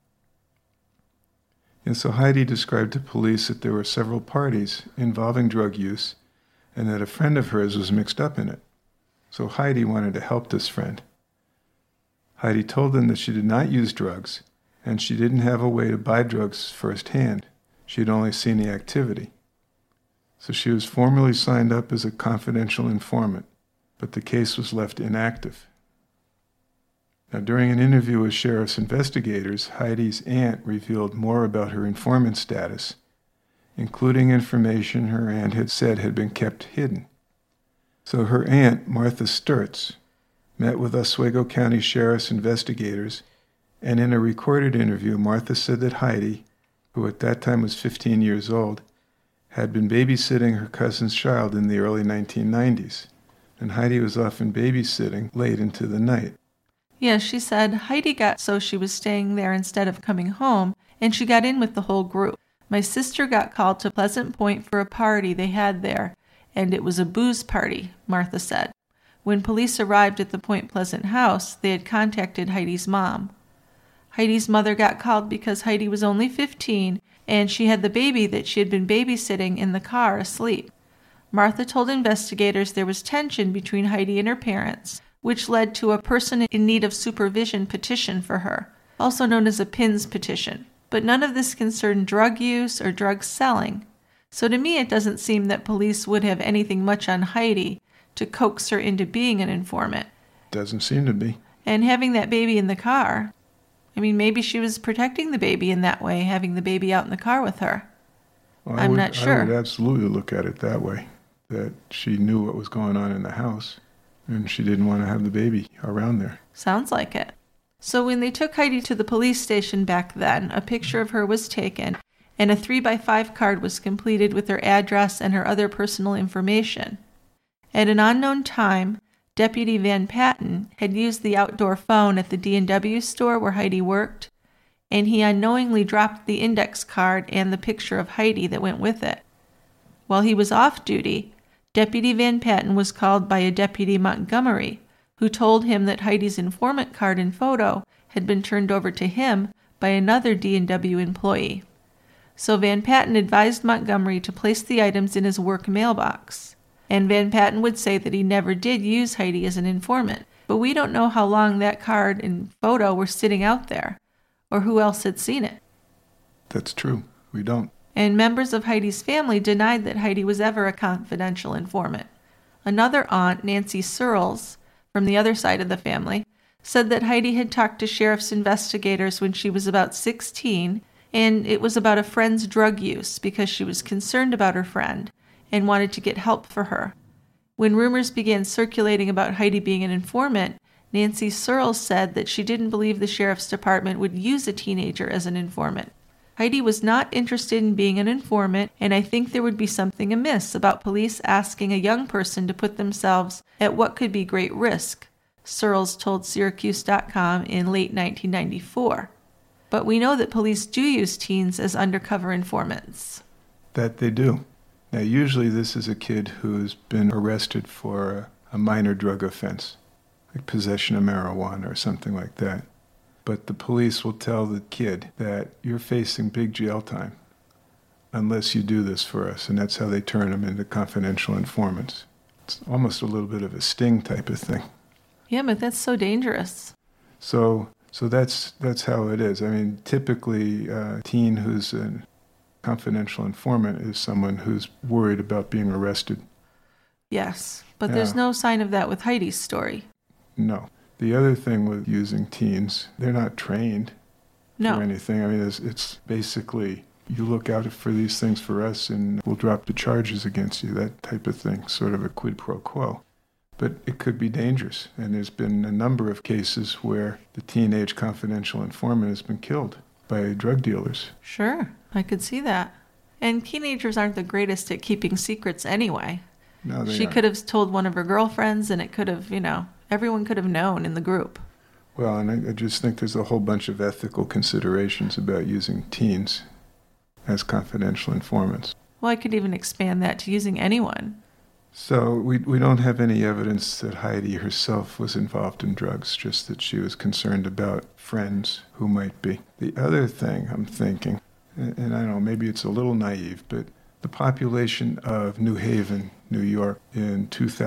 And so Heidi described to police that there were several parties involving drug use and that a friend of hers was mixed up in it. So Heidi wanted to help this friend. Heidi told them that she did not use drugs and she didn't have a way to buy drugs firsthand. She had only seen the activity. So she was formally signed up as a confidential informant, but the case was left inactive. Now, during an interview with sheriff's investigators, Heidi's aunt revealed more about her informant status, including information her aunt had said had been kept hidden. So her aunt, Martha Sturtz, met with Oswego County Sheriff's investigators, and in a recorded interview, Martha said that Heidi, who at that time was 15 years old, had been babysitting her cousin's child in the early 1990s, and Heidi was often babysitting late into the night. Yes, she said Heidi got so she was staying there instead of coming home, and she got in with the whole group. My sister got called to Pleasant Point for a party they had there, and it was a booze party, Martha said. When police arrived at the Point Pleasant house, they had contacted Heidi's mom. Heidi's mother got called because Heidi was only 15, and she had the baby that she had been babysitting in the car asleep. Martha told investigators there was tension between Heidi and her parents, which led to a person in need of supervision petition for her, also known as a PINS petition. But none of this concerned drug use or drug selling. So to me, it doesn't seem that police would have anything much on Heidi to coax her into being an informant. Doesn't seem to be. And having that baby in the car, I mean, maybe she was protecting the baby in that way, having the baby out in the car with her. Well, I'm not sure. I would absolutely look at it that way, that she knew what was going on in the house, and she didn't want to have the baby around there. Sounds like it. So when they took Heidi to the police station back then, a picture of her was taken, and a 3x5 card was completed with her address and her other personal information. At an unknown time, Deputy Van Patten had used the outdoor phone at the D&W store where Heidi worked, and he unknowingly dropped the index card and the picture of Heidi that went with it. While he was off duty, Deputy Van Patten was called by a Deputy Montgomery, who told him that Heidi's informant card and photo had been turned over to him by another D&W employee. So Van Patten advised Montgomery to place the items in his work mailbox. And Van Patten would say that he never did use Heidi as an informant, but we don't know how long that card and photo were sitting out there, or who else had seen it. That's true. We don't. And members of Heidi's family denied that Heidi was ever a confidential informant. Another aunt, Nancy Searles, from the other side of the family, said that Heidi had talked to sheriff's investigators when she was about 16, and it was about a friend's drug use because she was concerned about her friend and wanted to get help for her. When rumors began circulating about Heidi being an informant, Nancy Searles said that she didn't believe the sheriff's department would use a teenager as an informant. Heidi was not interested in being an informant, and I think there would be something amiss about police asking a young person to put themselves at what could be great risk, Searles told Syracuse.com in late 1994. But we know that police do use teens as undercover informants. That they do. Now, usually this is a kid who's been arrested for a minor drug offense, like possession of marijuana or something like that. But the police will tell the kid that you're facing big jail time unless you do this for us, and that's how they turn them into confidential informants. It's almost a little bit of a sting type of thing. Yeah, but that's so dangerous. So that's how it is. I mean, typically a teen who's a confidential informant is someone who's worried about being arrested. Yes, but there's no sign of that with Heidi's story. No. The other thing with using teens, they're not trained for anything. I mean, it's basically, you look out for these things for us and we'll drop the charges against you, that type of thing, sort of a quid pro quo. but it could be dangerous. And there's been a number of cases where the teenage confidential informant has been killed by drug dealers. Sure, I could see that. And teenagers aren't the greatest at keeping secrets anyway. No, they She aren't. could have told one of her girlfriends, and it could have, everyone could have known in the group. Well, and I just think there's a whole bunch of ethical considerations about using teens as confidential informants. Well, I could even expand that to using anyone. So we don't have any evidence that Heidi herself was involved in drugs, just that she was concerned about friends who might be. The other thing I'm thinking, and I don't know, maybe it's a little naive, but the population of New Haven, New York in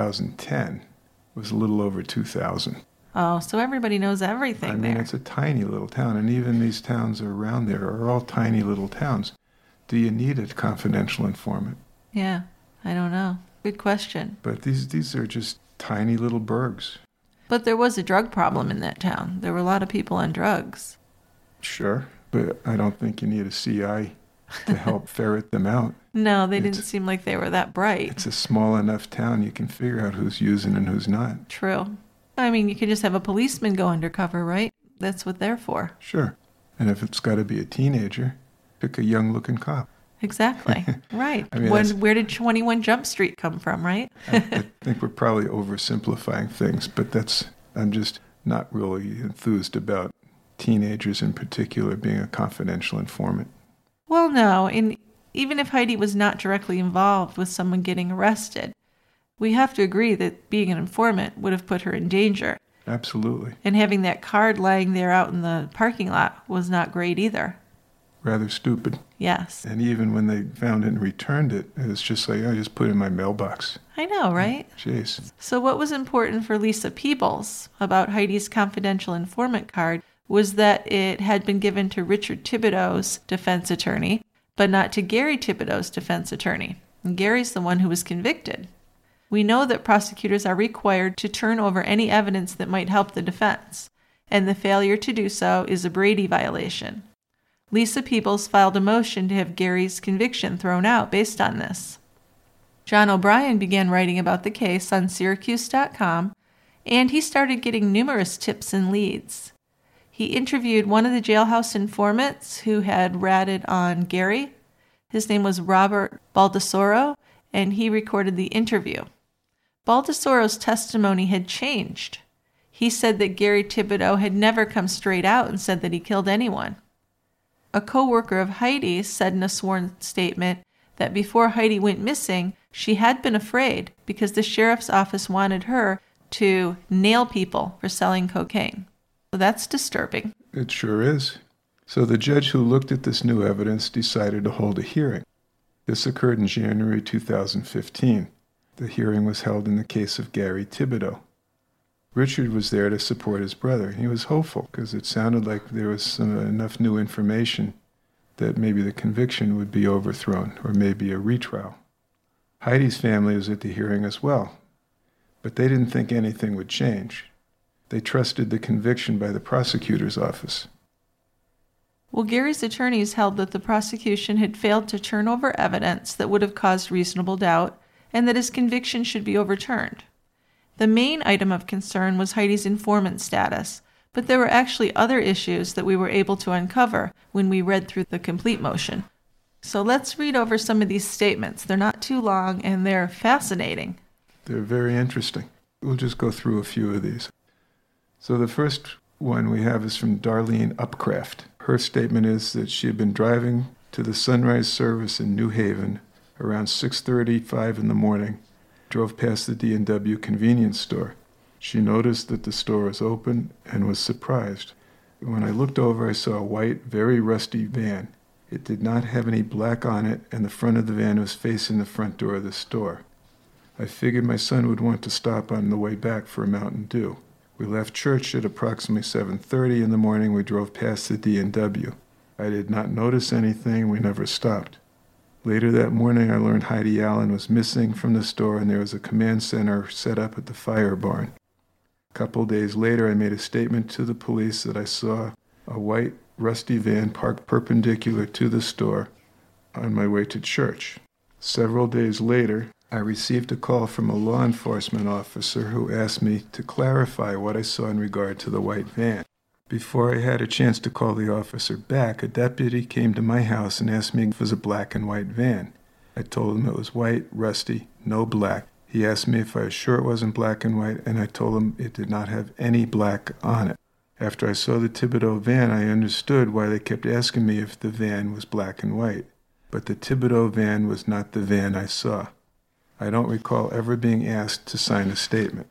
2010 was a little over 2,000. Oh, so everybody knows everything I mean, there. it's a tiny little town, and even these towns around there are all tiny little towns. Do you need a confidential informant? Yeah, I don't know. Good question. But these are just tiny little burgs. But there was a drug problem in that town. There were a lot of people on drugs. Sure, but I don't think you need a CI to help ferret them out. No, they didn't seem like they were that bright. It's a small enough town you can figure out who's using and who's not. True. I mean, you could just have a policeman go undercover, right? That's what they're for. Sure. And if it's got to be a teenager, pick a young-looking cop. Exactly. Right. I mean, Where did 21 Jump Street come from, right? I think we're probably oversimplifying things, but I'm just not really enthused about teenagers in particular being a confidential informant. Well, no. And even if Heidi was not directly involved with someone getting arrested, we have to agree that being an informant would have put her in danger. Absolutely. And having that card lying there out in the parking lot was not great either. Rather stupid. Yes. And even when they found it and returned it, it was just like, I just put it in my mailbox. I know, right? Jeez. So what was important for Lisa Peebles about Heidi's confidential informant card was that it had been given to Richard Thibodeau's defense attorney, but not to Gary Thibodeau's defense attorney. And Gary's the one who was convicted. We know that prosecutors are required to turn over any evidence that might help the defense, and the failure to do so is a Brady violation. Lisa Peebles filed a motion to have Gary's conviction thrown out based on this. John O'Brien began writing about the case on Syracuse.com, and he started getting numerous tips and leads. He interviewed one of the jailhouse informants who had ratted on Gary. His name was Robert Baldessaro, and he recorded the interview. Baldessaro's testimony had changed. He said that Gary Thibodeau had never come straight out and said that he killed anyone. A co-worker of Heidi's said in a sworn statement that before Heidi went missing, she had been afraid because the sheriff's office wanted her to nail people for selling cocaine. So that's disturbing. It sure is. So the judge who looked at this new evidence decided to hold a hearing. This occurred in January 2015. The hearing was held in the case of Gary Thibodeau. Richard was there to support his brother. He was hopeful because it sounded like there was enough new information that maybe the conviction would be overthrown or maybe a retrial. Heidi's family was at the hearing as well, but they didn't think anything would change. They trusted the conviction by the prosecutor's office. Well, Gary's attorneys held that the prosecution had failed to turn over evidence that would have caused reasonable doubt and that his conviction should be overturned. The main item of concern was Heidi's informant status, but there were actually other issues that we were able to uncover when we read through the complete motion. So let's read over some of these statements. They're not too long and they're fascinating. They're very interesting. We'll just go through a few of these. So the first one we have is from Darlene Upcraft. Her statement is that she had been driving to the sunrise service in New Haven around 6:35 in the morning, drove past the D&W convenience store. She noticed that the store was open and was surprised. When I looked over, I saw a white, very rusty van. It did not have any black on it, and the front of the van was facing the front door of the store. I figured my son would want to stop on the way back for a Mountain Dew. We left church at approximately 7:30 in the morning. We drove past the D&W. I did not notice anything. We never stopped. Later that morning, I learned Heidi Allen was missing from the store and there was a command center set up at the fire barn. A couple days later, I made a statement to the police that I saw a white, rusty van parked perpendicular to the store on my way to church. Several days later, I received a call from a law enforcement officer who asked me to clarify what I saw in regard to the white van. Before I had a chance to call the officer back, a deputy came to my house and asked me if it was a black and white van. I told him it was white, rusty, no black. He asked me if I was sure it wasn't black and white, and I told him it did not have any black on it. After I saw the Thibodeau van, I understood why they kept asking me if the van was black and white. But the Thibodeau van was not the van I saw. I don't recall ever being asked to sign a statement.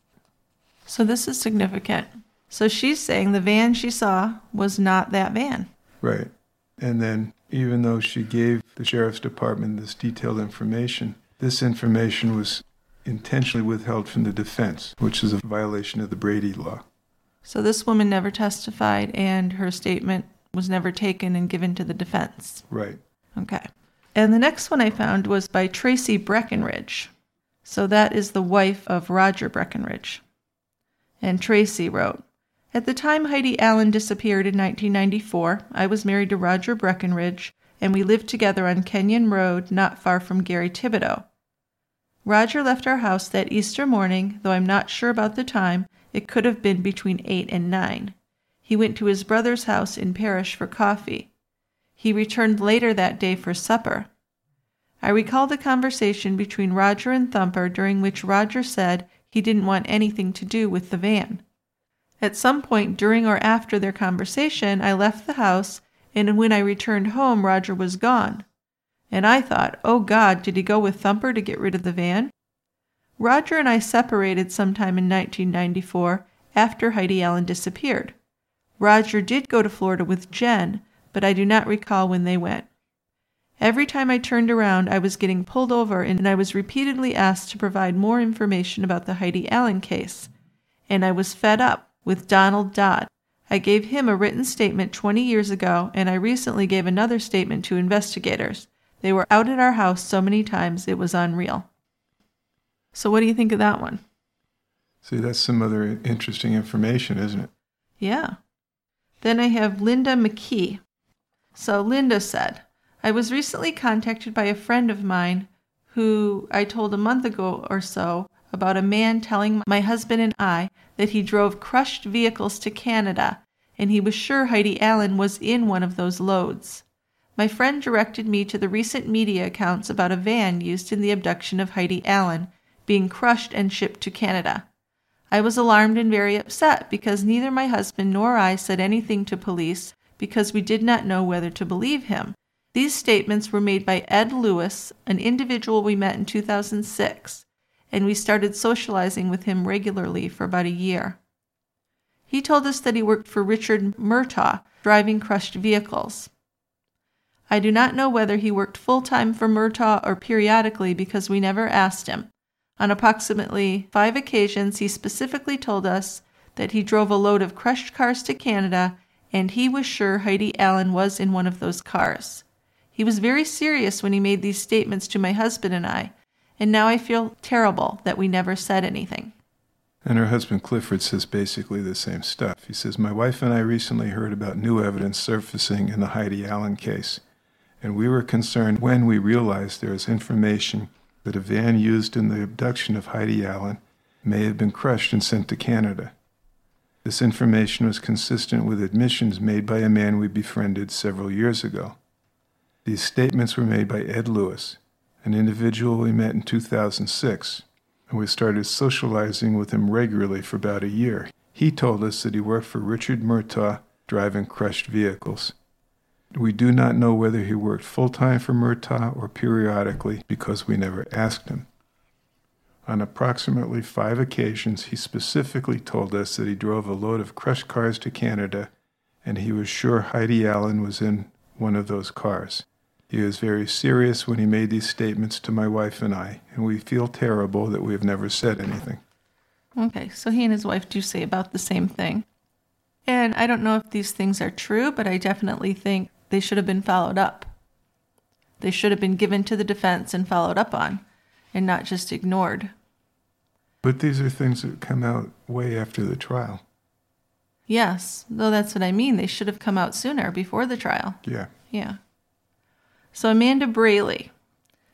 So this is significant. So she's saying the van she saw was not that van. Right. And then, even though she gave the sheriff's department this detailed information, this information was intentionally withheld from the defense, which is a violation of the Brady law. So this woman never testified, and her statement was never taken and given to the defense. Right. Okay. And the next one I found was by Tracy Breckenridge. So that is the wife of Roger Breckenridge. And Tracy wrote, "At the time Heidi Allen disappeared in 1994, I was married to Roger Breckenridge, and we lived together on Kenyon Road, not far from Gary Thibodeau. Roger left our house that Easter morning, though I'm not sure about the time. It could have been between 8 and 9. He went to his brother's house in Parrish for coffee. He returned later that day for supper. I recall the conversation between Roger and Thumper during which Roger said he didn't want anything to do with the van. At some point during or after their conversation, I left the house, and when I returned home, Roger was gone. And I thought, oh God, did he go with Thumper to get rid of the van? Roger and I separated sometime in 1994 after Heidi Allen disappeared. Roger did go to Florida with Jen, but I do not recall when they went. Every time I turned around, I was getting pulled over, and I was repeatedly asked to provide more information about the Heidi Allen case. And I was fed up with Donald Dodd. I gave him a written statement 20 years ago, and I recently gave another statement to investigators. They were out at our house so many times it was unreal." So what do you think of that one? See, that's some other interesting information, isn't it? Yeah. Then I have Linda McKee. So Linda said, "I was recently contacted by a friend of mine who I told a month ago or so about a man telling my husband and I that he drove crushed vehicles to Canada, and he was sure Heidi Allen was in one of those loads. My friend directed me to the recent media accounts about a van used in the abduction of Heidi Allen being crushed and shipped to Canada. I was alarmed and very upset because neither my husband nor I said anything to police because we did not know whether to believe him. These statements were made by Ed Lewis, an individual we met in 2006, and we started socializing with him regularly for about a year. He told us that he worked for Richard Murtaugh, driving crushed vehicles. I do not know whether he worked full-time for Murtaugh or periodically because we never asked him. On approximately 5 occasions, he specifically told us that he drove a load of crushed cars to Canada, and he was sure Heidi Allen was in one of those cars. He was very serious when he made these statements to my husband and I, and now I feel terrible that we never said anything." And her husband Clifford says basically the same stuff. He says, "My wife and I recently heard about new evidence surfacing in the Heidi Allen case, and we were concerned when we realized there is information that a van used in the abduction of Heidi Allen may have been crushed and sent to Canada. This information was consistent with admissions made by a man we befriended several years ago. These statements were made by Ed Lewis, an individual we met in 2006, and we started socializing with him regularly for about a year. He told us that he worked for Richard Murtaugh, driving crushed vehicles. We do not know whether he worked full-time for Murtaugh or periodically because we never asked him. On approximately 5 occasions, he specifically told us that he drove a load of crushed cars to Canada, and he was sure Heidi Allen was in one of those cars. He was very serious when he made these statements to my wife and I, and we feel terrible that we have never said anything." Okay, so he and his wife do say about the same thing. And I don't know if these things are true, but I definitely think they should have been followed up. They should have been given to the defense and followed up on, and not just ignored. But these are things that come out way after the trial. Yes, though that's what I mean. They should have come out sooner, before the trial. Yeah. Yeah. So Amanda Braley.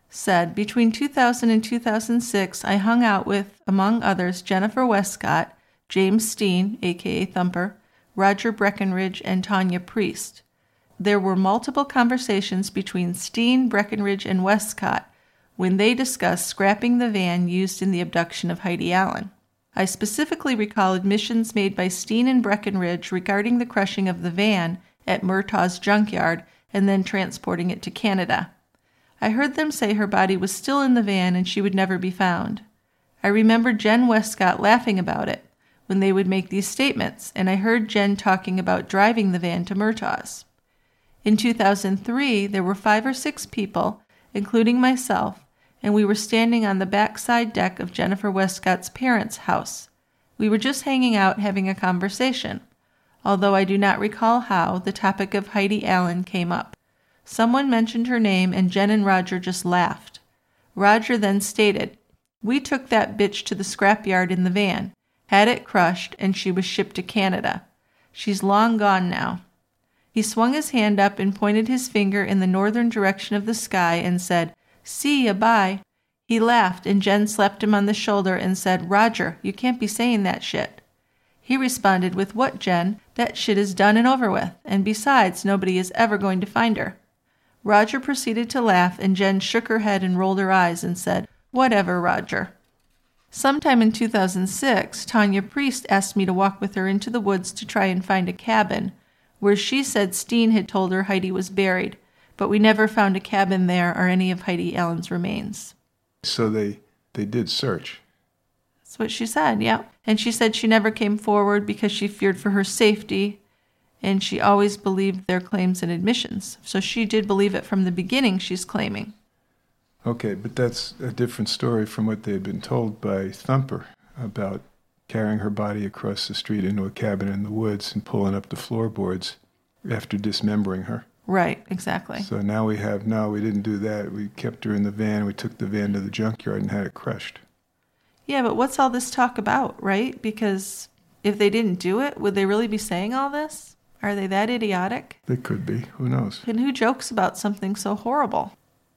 said, between 2000 and 2006, I hung out with, among others, Jennifer Westcott, James Steen, a.k.a. Thumper, Roger Breckenridge, and Tanya Priest. There were multiple conversations between Steen, Breckenridge, and Westcott when they discussed scrapping the van used in the abduction of Heidi Allen. I specifically recall admissions made by Steen and Breckenridge regarding the crushing of the van at Murtaugh's junkyard and then transporting it to Canada. I heard them say her body was still in the van and she would never be found. I remember Jen Westcott laughing about it when they would make these statements, and I heard Jen talking about driving the van to Murtaugh's. In 2003, there were 5 or 6 people, including myself, and we were standing on the backside deck of Jennifer Westcott's parents' house. We were just hanging out having a conversation, although I do not recall how the topic of Heidi Allen came up. Someone mentioned her name and Jen and Roger just laughed. Roger then stated, "We took that bitch to the scrapyard in the van, had it crushed, and she was shipped to Canada. She's long gone now." He swung his hand up and pointed his finger in the northern direction of the sky and said, "See ya, bye." He laughed and Jen slapped him on the shoulder and said, "Roger, you can't be saying that shit." He responded with, "What, Jen? That shit is done and over with, and besides, nobody is ever going to find her." Roger proceeded to laugh, and Jen shook her head and rolled her eyes and said, "Whatever, Roger." Sometime in 2006, Tanya Priest asked me to walk with her into the woods to try and find a cabin, where she said Steen had told her Heidi was buried, but we never found a cabin there or any of Heidi Allen's remains. So they did search. That's what she said, yeah. And she said she never came forward because she feared for her safety, and she always believed their claims and admissions. So she did believe it from the beginning, she's claiming. Okay, but that's a different story from what they had been told by Thumper about carrying her body across the street into a cabin in the woods and pulling up the floorboards after dismembering her. Right, exactly. So now we didn't do that. We kept her in the van. We took the van to the junkyard and had it crushed. Yeah, but what's all this talk about, right? Because if they didn't do it, would they really be saying all this? Are they that idiotic? They could be. Who knows? And who jokes about something so horrible?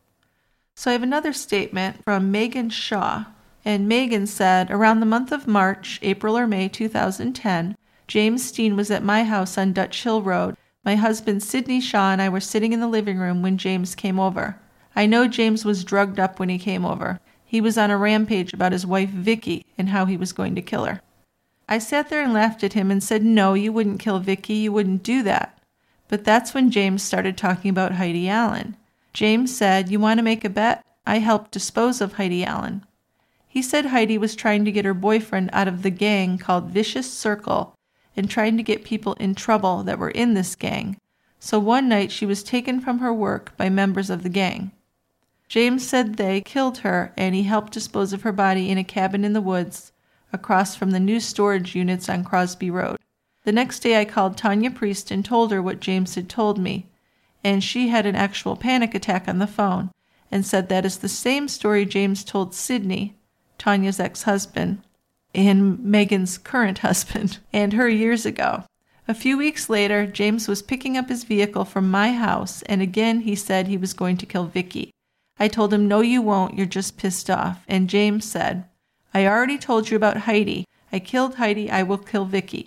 So I have another statement from Megan Shaw. And Megan said, around the month of March, April or May 2010, James Steen was at my house on Dutch Hill Road. My husband Sidney Shaw and I were sitting in the living room when James came over. I know James was drugged up when he came over. He was on a rampage about his wife Vicky and how he was going to kill her. I sat there and laughed at him and said, "No, you wouldn't kill Vicky. You wouldn't do that." But that's when James started talking about Heidi Allen. James said, "You want to make a bet? I helped dispose of Heidi Allen." He said Heidi was trying to get her boyfriend out of the gang called Vicious Circle and trying to get people in trouble that were in this gang. So one night she was taken from her work by members of the gang. James said they killed her and he helped dispose of her body in a cabin in the woods across from the new storage units on Crosby Road. The next day I called Tanya Priest and told her what James had told me, and she had an actual panic attack on the phone and said that is the same story James told Sidney, Tanya's ex-husband, and Megan's current husband, and her years ago. A few weeks later, James was picking up his vehicle from my house, and again he said he was going to kill Vicky. I told him, "No, you won't, you're just pissed off." And James said, "I already told you about Heidi. I killed Heidi, I will kill Vicky."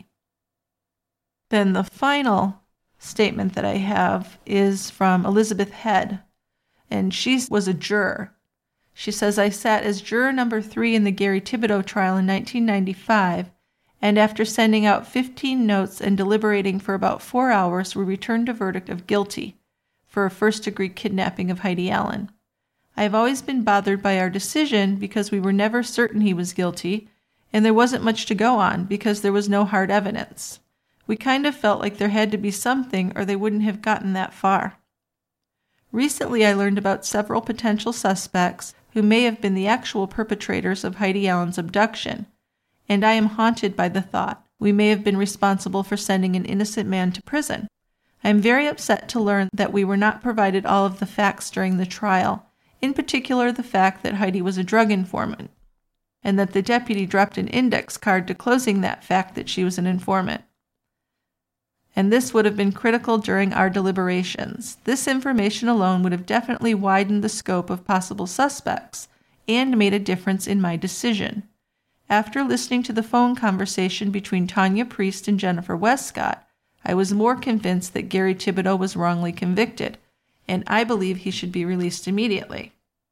Then the final statement that I have is from Elizabeth Head, and she was a juror. She says, "I sat as juror number 3 in the Gary Thibodeau trial in 1995, and after sending out 15 notes and deliberating for about 4 hours, we returned a verdict of guilty for a first-degree kidnapping of Heidi Allen. I have always been bothered by our decision because we were never certain he was guilty, and there wasn't much to go on because there was no hard evidence. We kind of felt like there had to be something or they wouldn't have gotten that far. Recently I learned about several potential suspects who may have been the actual perpetrators of Heidi Allen's abduction, and I am haunted by the thought we may have been responsible for sending an innocent man to prison. I am very upset to learn that we were not provided all of the facts during the trial, in particular the fact that Heidi was a drug informant, and that the deputy dropped an index card disclosing that fact that she was an informant." and this would have been critical during our deliberations. This information alone would have definitely widened the scope of possible suspects and made a difference in my decision. After listening to the phone conversation between Tanya Priest and Jennifer Westcott, I was more convinced that Gary Thibodeau was wrongly convicted, and I believe he should be released immediately.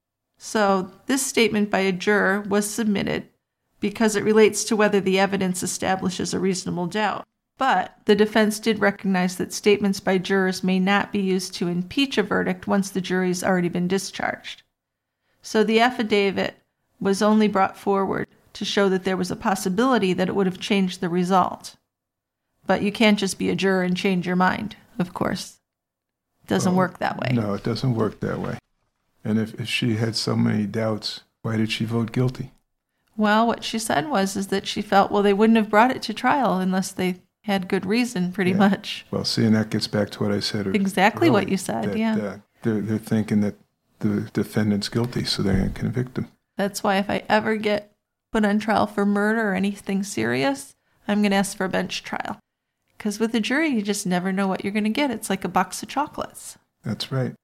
So, this statement by a juror was submitted because it relates to whether the evidence establishes a reasonable doubt. But the defense did recognize that statements by jurors may not be used to impeach a verdict once the jury's already been discharged. So the affidavit was only brought forward to show that there was a possibility that it would have changed the result. But you can't just be a juror and change your mind, of course. It doesn't work that way. No, it doesn't work that way. And if she had so many doubts, why did she vote guilty? Well, what she said was that she felt, well, they wouldn't have brought it to trial unless they had good reason, pretty much. Well, see, and that gets back to what I said exactly earlier, what you said, that, they're thinking that the defendant's guilty, so they're going to convict him. That's why if I ever get put on trial for murder or anything serious, I'm going to ask for a bench trial. Because with a jury, you just never know what you're going to get. It's like a box of chocolates. That's right.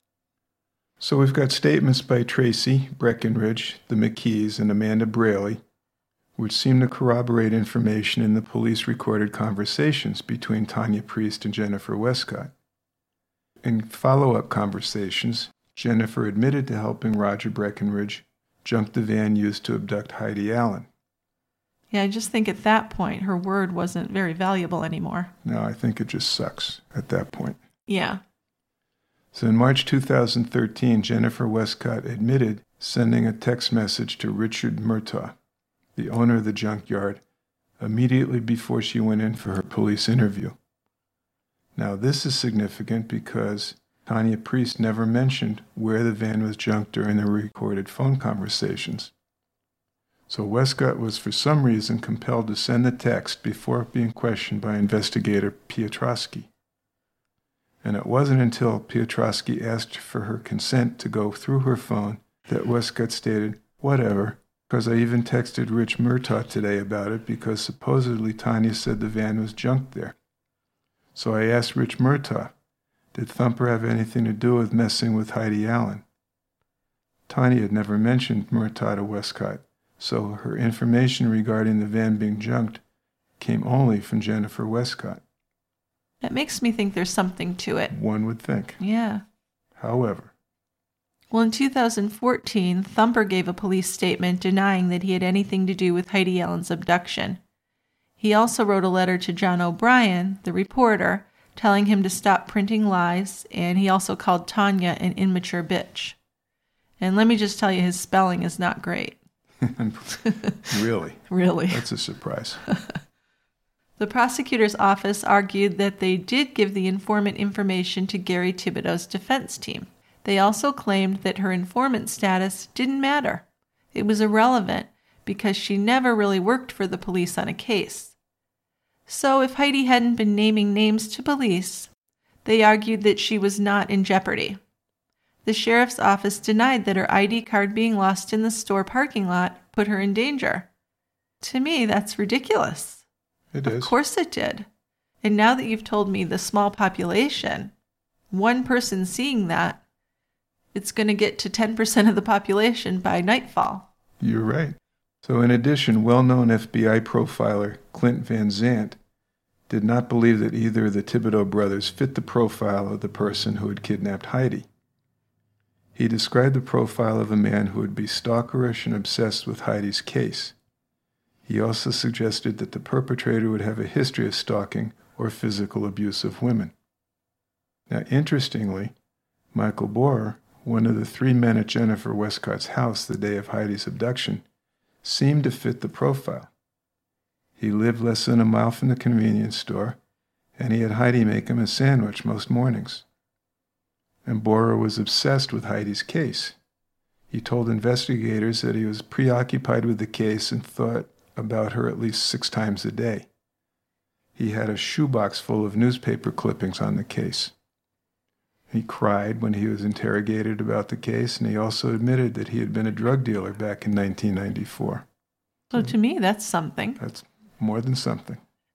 So we've got statements by Tracy Breckenridge, the McKees, and Amanda Braley, which seem to corroborate information in the police-recorded conversations between Tanya Priest and Jennifer Westcott. In follow-up conversations, Jennifer admitted to helping Roger Breckenridge junk the van used to abduct Heidi Allen. Yeah, I just think at that point, her word wasn't very valuable anymore. No, I think it just sucks at that point. Yeah. So in March 2013, Jennifer Westcott admitted sending a text message to Richard Murtaugh, the owner of the junkyard, immediately before she went in for her police interview. Now, this is significant because Tanya Priest never mentioned where the van was junked during the recorded phone conversations. So Westcott was for some reason compelled to send the text before being questioned by investigator Piotrowski. And it wasn't until Piotrowski asked for her consent to go through her phone that Westcott stated, "Whatever, because I even texted Rich Murtaugh today about it because supposedly Tanya said the van was junked there. So I asked Rich Murtaugh, did Thumper have anything to do with messing with Heidi Allen?" Tanya had never mentioned Murtaugh to Westcott, so her information regarding the van being junked came only from Jennifer Westcott. That makes me think there's something to it. One would think. Yeah. However, well, in 2014, Thumper gave a police statement denying that he had anything to do with Heidi Allen's abduction. He also wrote a letter to John O'Brien, the reporter, telling him to stop printing lies, and he also called Tanya an immature bitch. And let me just tell you, his spelling is not great. Really? Really. That's a surprise. The prosecutor's office argued that they did give the informant information to Gary Thibodeau's defense team. They also claimed that her informant status didn't matter. It was irrelevant because she never really worked for the police on a case. So if Heidi hadn't been naming names to police, they argued that she was not in jeopardy. The sheriff's office denied that her ID card being lost in the store parking lot put her in danger. To me, that's ridiculous. It is. Of course it did. And now that you've told me the small population, one person seeing that, it's going to get to 10% of the population by nightfall. You're right. So in addition, well-known FBI profiler Clint Van Zandt did not believe that either of the Thibodeau brothers fit the profile of the person who had kidnapped Heidi. He described the profile of a man who would be stalkerish and obsessed with Heidi's case. He also suggested that the perpetrator would have a history of stalking or physical abuse of women. Now, interestingly, Michael Bohrer, one of the three men at Jennifer Westcott's house the day of Heidi's abduction, seemed to fit the profile. He lived less than a mile from the convenience store, and he had Heidi make him a sandwich most mornings. And Bohrer was obsessed with Heidi's case. He told investigators that he was preoccupied with the case and thought about her at least 6 times a day. He had a shoebox full of newspaper clippings on the case. He cried when he was interrogated about the case, and he also admitted that he had been a drug dealer back in 1994. So to me, that's something. That's more than something.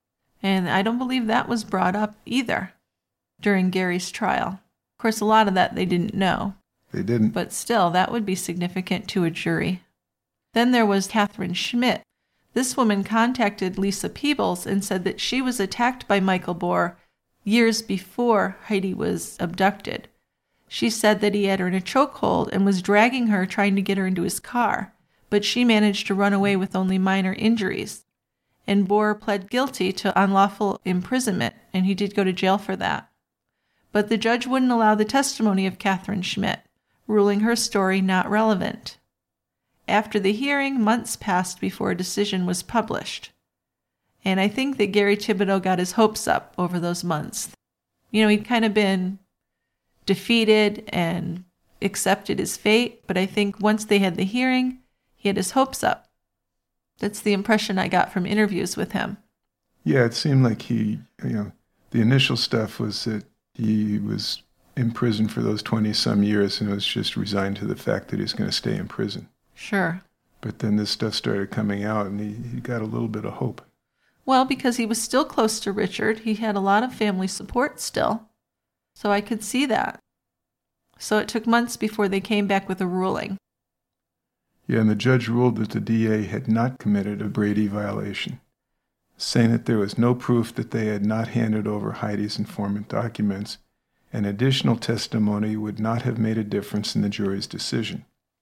And I don't believe that was brought up either during Gary's trial. Of course, a lot of that they didn't know. They didn't. But still, that would be significant to a jury. Then there was Catherine Schmidt. This woman contacted Lisa Peebles and said that she was attacked by Michael Bohr years before Heidi was abducted. She said that he had her in a chokehold and was dragging her, trying to get her into his car, but she managed to run away with only minor injuries. And Bohr pled guilty to unlawful imprisonment, and he did go to jail for that. But the judge wouldn't allow the testimony of Catherine Schmidt, ruling her story not relevant. After the hearing, months passed before a decision was published. And I think that Gary Thibodeau got his hopes up over those months. He'd kind of been defeated and accepted his fate, but I think once they had the hearing, he had his hopes up. That's the impression I got from interviews with him. Yeah, it seemed like the initial stuff was that he was in prison for those 20-some years and was just resigned to the fact that he's going to stay in prison. Sure. But then this stuff started coming out, and he got a little bit of hope. Well, because he was still close to Richard. He had a lot of family support still. So I could see that. So it took months before they came back with a ruling. Yeah, and the judge ruled that the DA had not committed a Brady violation, saying that there was no proof that they had not handed over Heidi's informant documents, and additional testimony would not have made a difference in the jury's decision.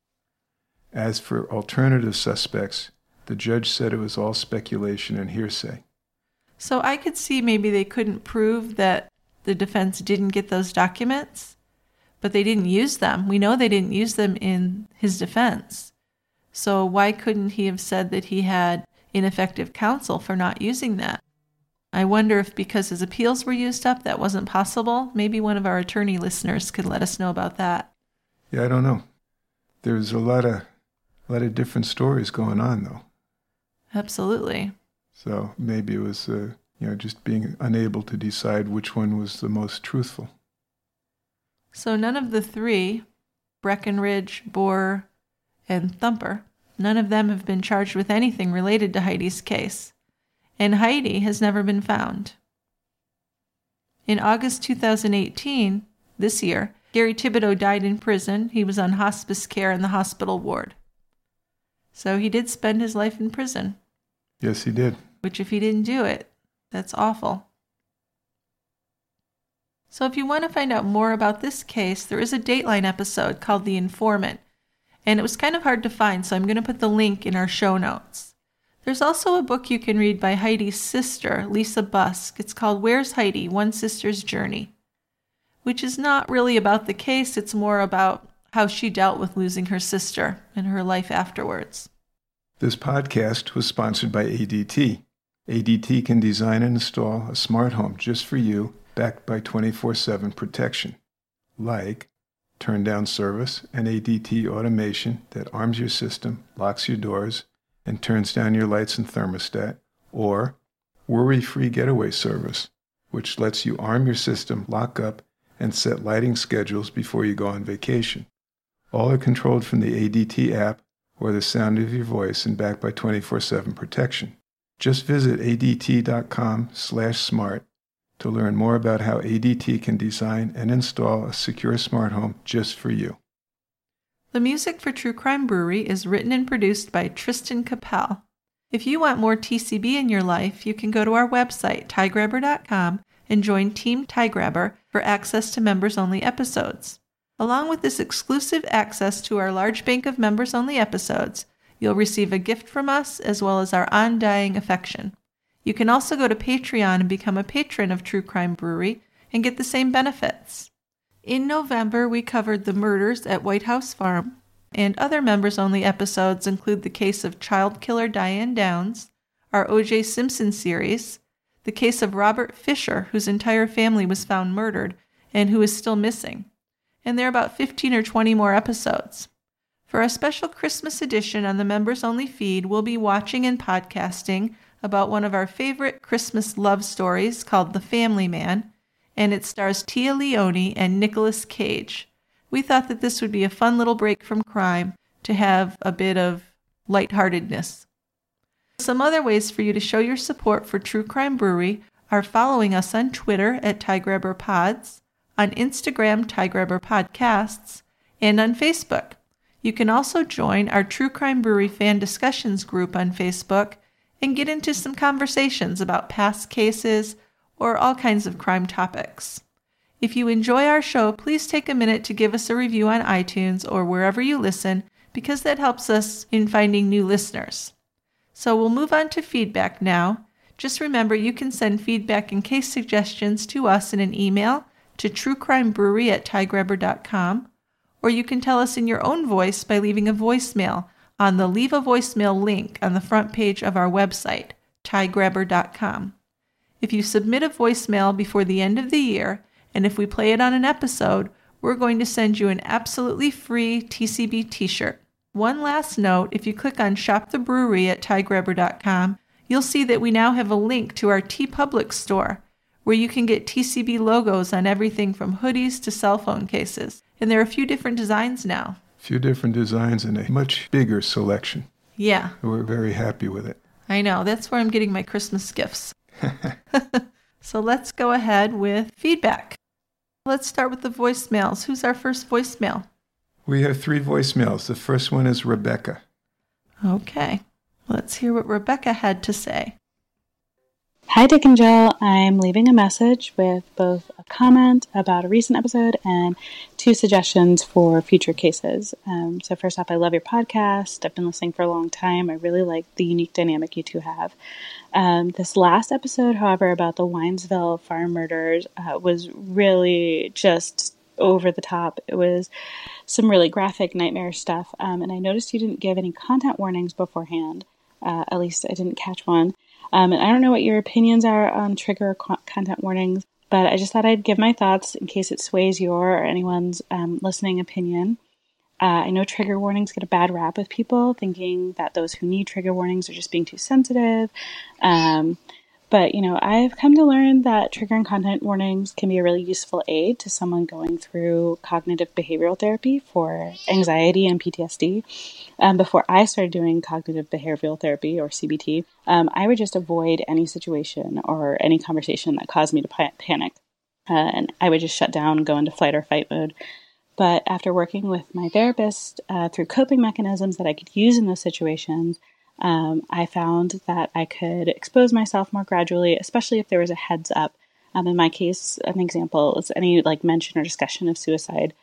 As for alternative suspects, the judge said it was all speculation and hearsay. So I could see maybe they couldn't prove that the defense didn't get those documents, but they didn't use them. We know they didn't use them in his defense. So why couldn't he have said that he had ineffective counsel for not using that? I wonder if because his appeals were used up, that wasn't possible. Maybe one of our attorney listeners could let us know about that. Yeah, I don't know. There's a lot of different stories going on, though. Absolutely. So maybe it was, just being unable to decide which one was the most truthful. So none of the three, Breckenridge, Bohr, and Thumper, none of them have been charged with anything related to Heidi's case. And Heidi has never been found. In August 2018, this year, Gary Thibodeau died in prison. He was on hospice care in the hospital ward. So he did spend his life in prison. Yes, he did. Which if he didn't do it, that's awful. So if you want to find out more about this case, there is a Dateline episode called The Informant. And it was kind of hard to find, so I'm going to put the link in our show notes. There's also a book you can read by Heidi's sister, Lisa Busk. It's called Where's Heidi? One Sister's Journey, which is not really about the case. It's more about how she dealt with losing her sister and her life afterwards. This podcast was sponsored by ADT. ADT can design and install a smart home just for you, backed by 24/7 protection, like turn-down service and ADT automation that arms your system, locks your doors, and turns down your lights and thermostat, or worry-free getaway service, which lets you arm your system, lock up, and set lighting schedules before you go on vacation. All are controlled from the ADT app or the sound of your voice and backed by 24/7 protection. Just visit adt.com/smart to learn more about how ADT can design and install a secure smart home just for you. The music for True Crime Brewery is written and produced by Tristan Capel. If you want more TCB in your life, you can go to our website, tiegrabber.com, and join Team Tiegrabber for access to members-only episodes. Along with this exclusive access to our large bank of members-only episodes, you'll receive a gift from us as well as our undying affection. You can also go to Patreon and become a patron of True Crime Brewery and get the same benefits. In November, we covered the murders at White House Farm, and other members-only episodes include the case of child killer Diane Downs, our O.J. Simpson series, the case of Robert Fisher, whose entire family was found murdered and who is still missing. And there are about 15 or 20 more episodes. For our special Christmas edition on the members-only feed, we'll be watching and podcasting about one of our favorite Christmas love stories called The Family Man, and it stars Tia Leone and Nicolas Cage. We thought that this would be a fun little break from crime to have a bit of lightheartedness. Some other ways for you to show your support for True Crime Brewery are following us on Twitter at TieGrabberPods, on Instagram TieGrabberPodcasts, and on Facebook. You can also join our True Crime Brewery fan discussions group on Facebook and get into some conversations about past cases or all kinds of crime topics. If you enjoy our show, please take a minute to give us a review on iTunes or wherever you listen, because that helps us in finding new listeners. So we'll move on to feedback now. Just remember, you can send feedback and case suggestions to us in an email to truecrimebrewery@tiegrabber.com, or you can tell us in your own voice by leaving a voicemail on the Leave a Voicemail link on the front page of our website, tiegrabber.com. If you submit a voicemail before the end of the year, and if we play it on an episode, we're going to send you an absolutely free TCB t-shirt. One last note, if you click on Shop the Brewery at tiegrabber.com, you'll see that we now have a link to our TeePublic store, where you can get TCB logos on everything from hoodies to cell phone cases. And there are a few different designs now. A few different designs and a much bigger selection. Yeah. We're very happy with it. I know. That's where I'm getting my Christmas gifts. So let's go ahead with feedback. Let's start with the voicemails. Who's our first voicemail? We have 3 voicemails. The first one is Rebecca. Okay. Let's hear what Rebecca had to say. Hi, Dick and Jill. I'm leaving a message with both a comment about a recent episode and 2 suggestions for future cases. So first off, I love your podcast. I've been listening for a long time. I really like the unique dynamic you two have. This last episode, however, about the Winesville farm murders was really just over the top. It was some really graphic, nightmare stuff. And I noticed you didn't give any content warnings beforehand. At least I didn't catch one. And I don't know what your opinions are on trigger content warnings, but I just thought I'd give my thoughts in case it sways your or anyone's listening opinion. I know trigger warnings get a bad rap with people, thinking that those who need trigger warnings are just being too sensitive. But, I've come to learn that trigger and content warnings can be a really useful aid to someone going through cognitive behavioral therapy for anxiety and PTSD. Before I started doing cognitive behavioral therapy, or CBT, I would just avoid any situation or any conversation that caused me to panic. And I would just shut down and go into flight or fight mode. But after working with my therapist through coping mechanisms that I could use in those situations, I found that I could expose myself more gradually, especially if there was a heads up. In my case, an example is any mention or discussion of suicide.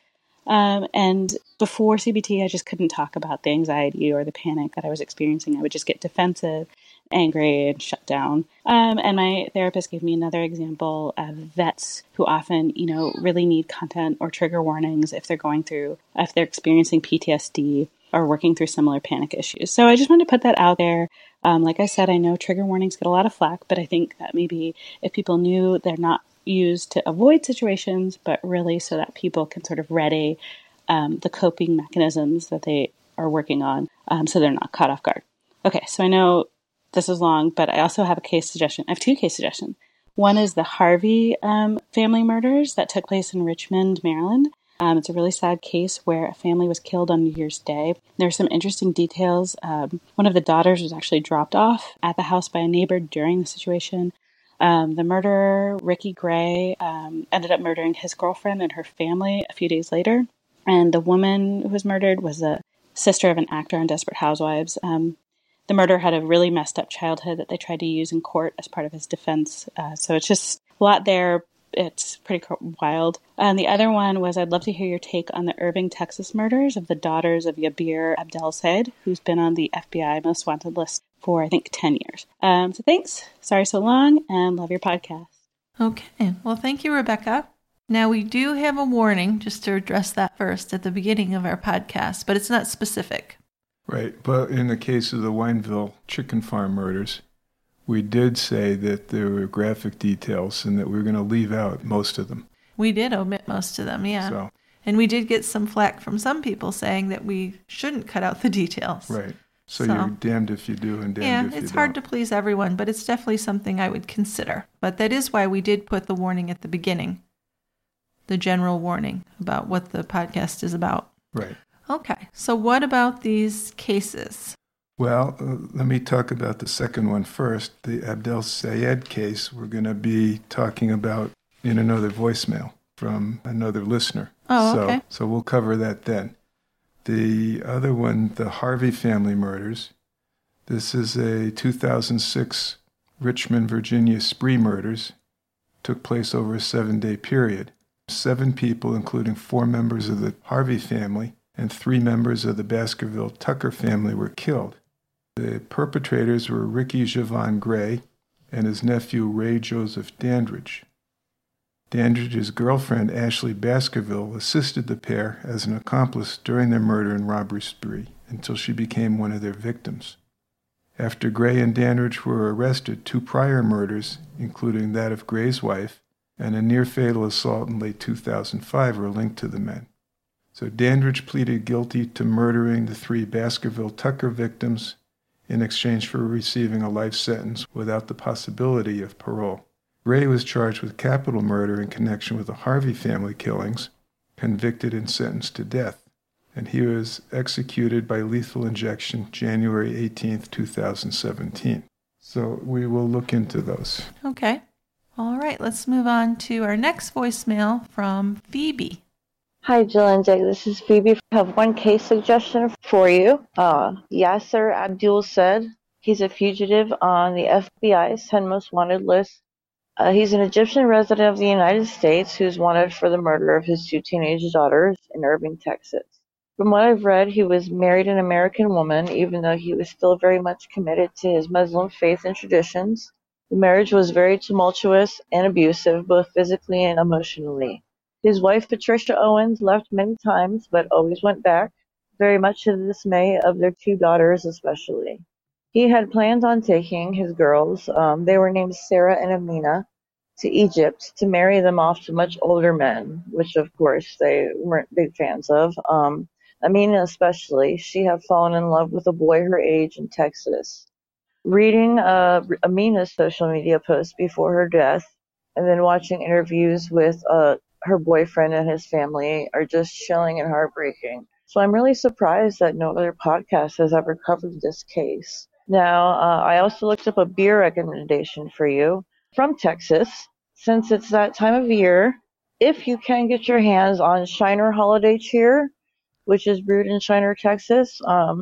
And before CBT, I just couldn't talk about the anxiety or the panic that I was experiencing. I would just get defensive, angry, and shut down. And my therapist gave me another example of vets who often, really need content or trigger warnings if they're experiencing PTSD or working through similar panic issues. So I just wanted to put that out there. Like I said, I know trigger warnings get a lot of flack, but I think that maybe if people knew they're not used to avoid situations, but really so that people can sort of ready the coping mechanisms that they are working on, so they're not caught off guard. Okay, so I know this is long, but I also have a case suggestion. I have 2 case suggestions. One is the Harvey family murders that took place in Richmond, Maryland. It's a really sad case where a family was killed on New Year's Day. There's some interesting details. One of the daughters was actually dropped off at the house by a neighbor during the situation. The murderer, Ricky Gray, ended up murdering his girlfriend and her family a few days later. And the woman who was murdered was a sister of an actor on Desperate Housewives. The murderer had a really messed up childhood that they tried to use in court as part of his defense. So it's just a lot there. It's pretty wild. And the other one was, I'd love to hear your take on the Irving, Texas murders of the daughters of Yabir Abdel-Said, who's been on the FBI most wanted list for, I think, 10 years. So thanks. Sorry so long, and love your podcast. Okay. Well, thank you, Rebecca. Now, we do have a warning, just to address that first at the beginning of our podcast, but it's not specific. Right. But in the case of the Wineville chicken farm murders, we did say that there were graphic details and that we were going to leave out most of them. We did omit most of them, yeah. So, and we did get some flack from some people saying that we shouldn't cut out the details. Right. So you're damned if you do and damned if you don't. Yeah, it's hard to please everyone, but it's definitely something I would consider. But that is why we did put the warning at the beginning, the general warning about what the podcast is about. Right. Okay, so what about these cases? Well, let me talk about the second one first. The Abdel Sayed case, we're going to be talking about in another voicemail from another listener. Oh, okay. So we'll cover that then. The other one, the Harvey family murders. This is a 2006 Richmond, Virginia spree murders. Took place over a 7-day period. 7 people, including 4 members of the Harvey family and 3 members of the Baskerville Tucker family, were killed. The perpetrators were Ricky Javon Gray and his nephew Ray Joseph Dandridge. Dandridge's girlfriend Ashley Baskerville assisted the pair as an accomplice during their murder and robbery spree until she became one of their victims. After Gray and Dandridge were arrested, 2 prior murders, including that of Gray's wife and a near-fatal assault in late 2005, were linked to the men. So Dandridge pleaded guilty to murdering the 3 Baskerville Tucker victims in exchange for receiving a life sentence without the possibility of parole. Gray was charged with capital murder in connection with the Harvey family killings, convicted and sentenced to death, and he was executed by lethal injection January 18, 2017. So we will look into those. Okay. All right, let's move on to our next voicemail from Phoebe. Hi, Jill and Dick. This is Phoebe. I have one case suggestion for you. Yasser Abdul said he's a fugitive on the FBI's 10 most wanted list. He's an Egyptian resident of the United States who's wanted for the murder of his 2 teenage daughters in Irving, Texas. From what I've read, he was married an American woman, even though he was still very much committed to his Muslim faith and traditions. The marriage was very tumultuous and abusive, both physically and emotionally. His wife, Patricia Owens, left many times, but always went back, very much to the dismay of their 2 daughters especially. He had planned on taking his girls, they were named Sarah and Amina, to Egypt to marry them off to much older men, which of course they weren't big fans of. Amina especially, she had fallen in love with a boy her age in Texas. Reading Amina's social media posts before her death, and then watching interviews with her boyfriend and his family are just chilling and heartbreaking. So I'm really surprised that no other podcast has ever covered this case. Now, I also looked up a beer recommendation for you from Texas. Since it's that time of year, if you can get your hands on Shiner Holiday Cheer, which is brewed in Shiner, Texas.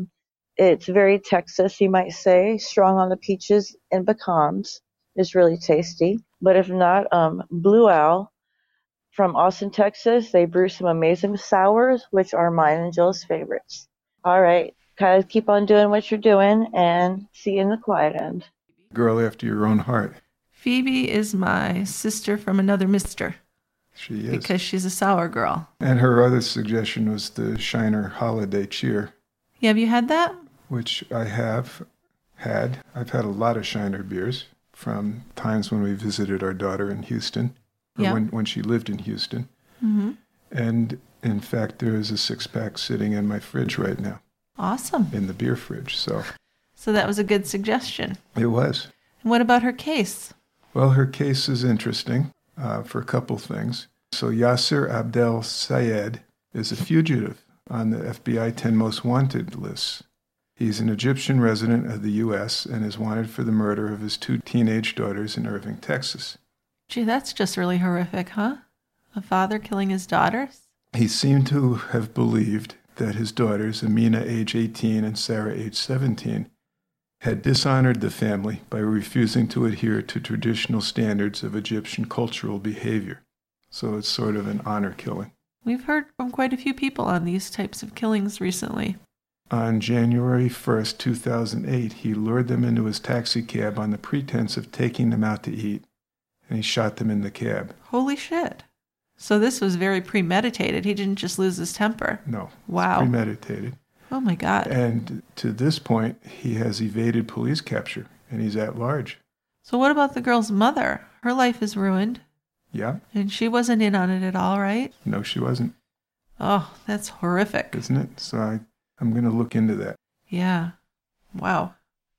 It's very Texas, you might say, strong on the peaches and pecans. It's really tasty. But if not, Blue Owl from Austin, Texas, they brew some amazing sours, which are mine and Jill's favorites. All right, guys, keep on doing what you're doing, and see you in the quiet end. Girl after your own heart. Phoebe is my sister from another mister. She is. Because she's a sour girl. And her other suggestion was the Shiner Holiday Cheer. Yeah, have you had that? Which I have had. I've had a lot of Shiner beers from times when we visited our daughter in Houston, or when she lived in Houston. Mm-hmm. And in fact, there is a 6-pack sitting in my fridge right now. Awesome. In the beer fridge. So that was a good suggestion. It was. And what about her case? Well, her case is interesting for a couple things. So Yasser Abdel Sayed is a fugitive on the FBI 10 Most Wanted lists. He's an Egyptian resident of the U.S. and is wanted for the murder of his 2 teenage daughters in Irving, Texas. Gee, that's just really horrific, huh? A father killing his daughters? He seemed to have believed that his daughters, Amina, age 18, and Sarah, age 17, had dishonored the family by refusing to adhere to traditional standards of Egyptian cultural behavior. So it's sort of an honor killing. We've heard from quite a few people on these types of killings recently. On January 1st, 2008, he lured them into his taxi cab on the pretense of taking them out to eat, and he shot them in the cab. Holy shit. So this was very premeditated. He didn't just lose his temper. No. Wow. It's premeditated. Oh my God. And to this point, he has evaded police capture, and he's at large. So what about the girl's mother? Her life is ruined. Yeah. And she wasn't in on it at all, right? No, she wasn't. Oh, that's horrific. Isn't it? So I'm going to look into that. Yeah. Wow.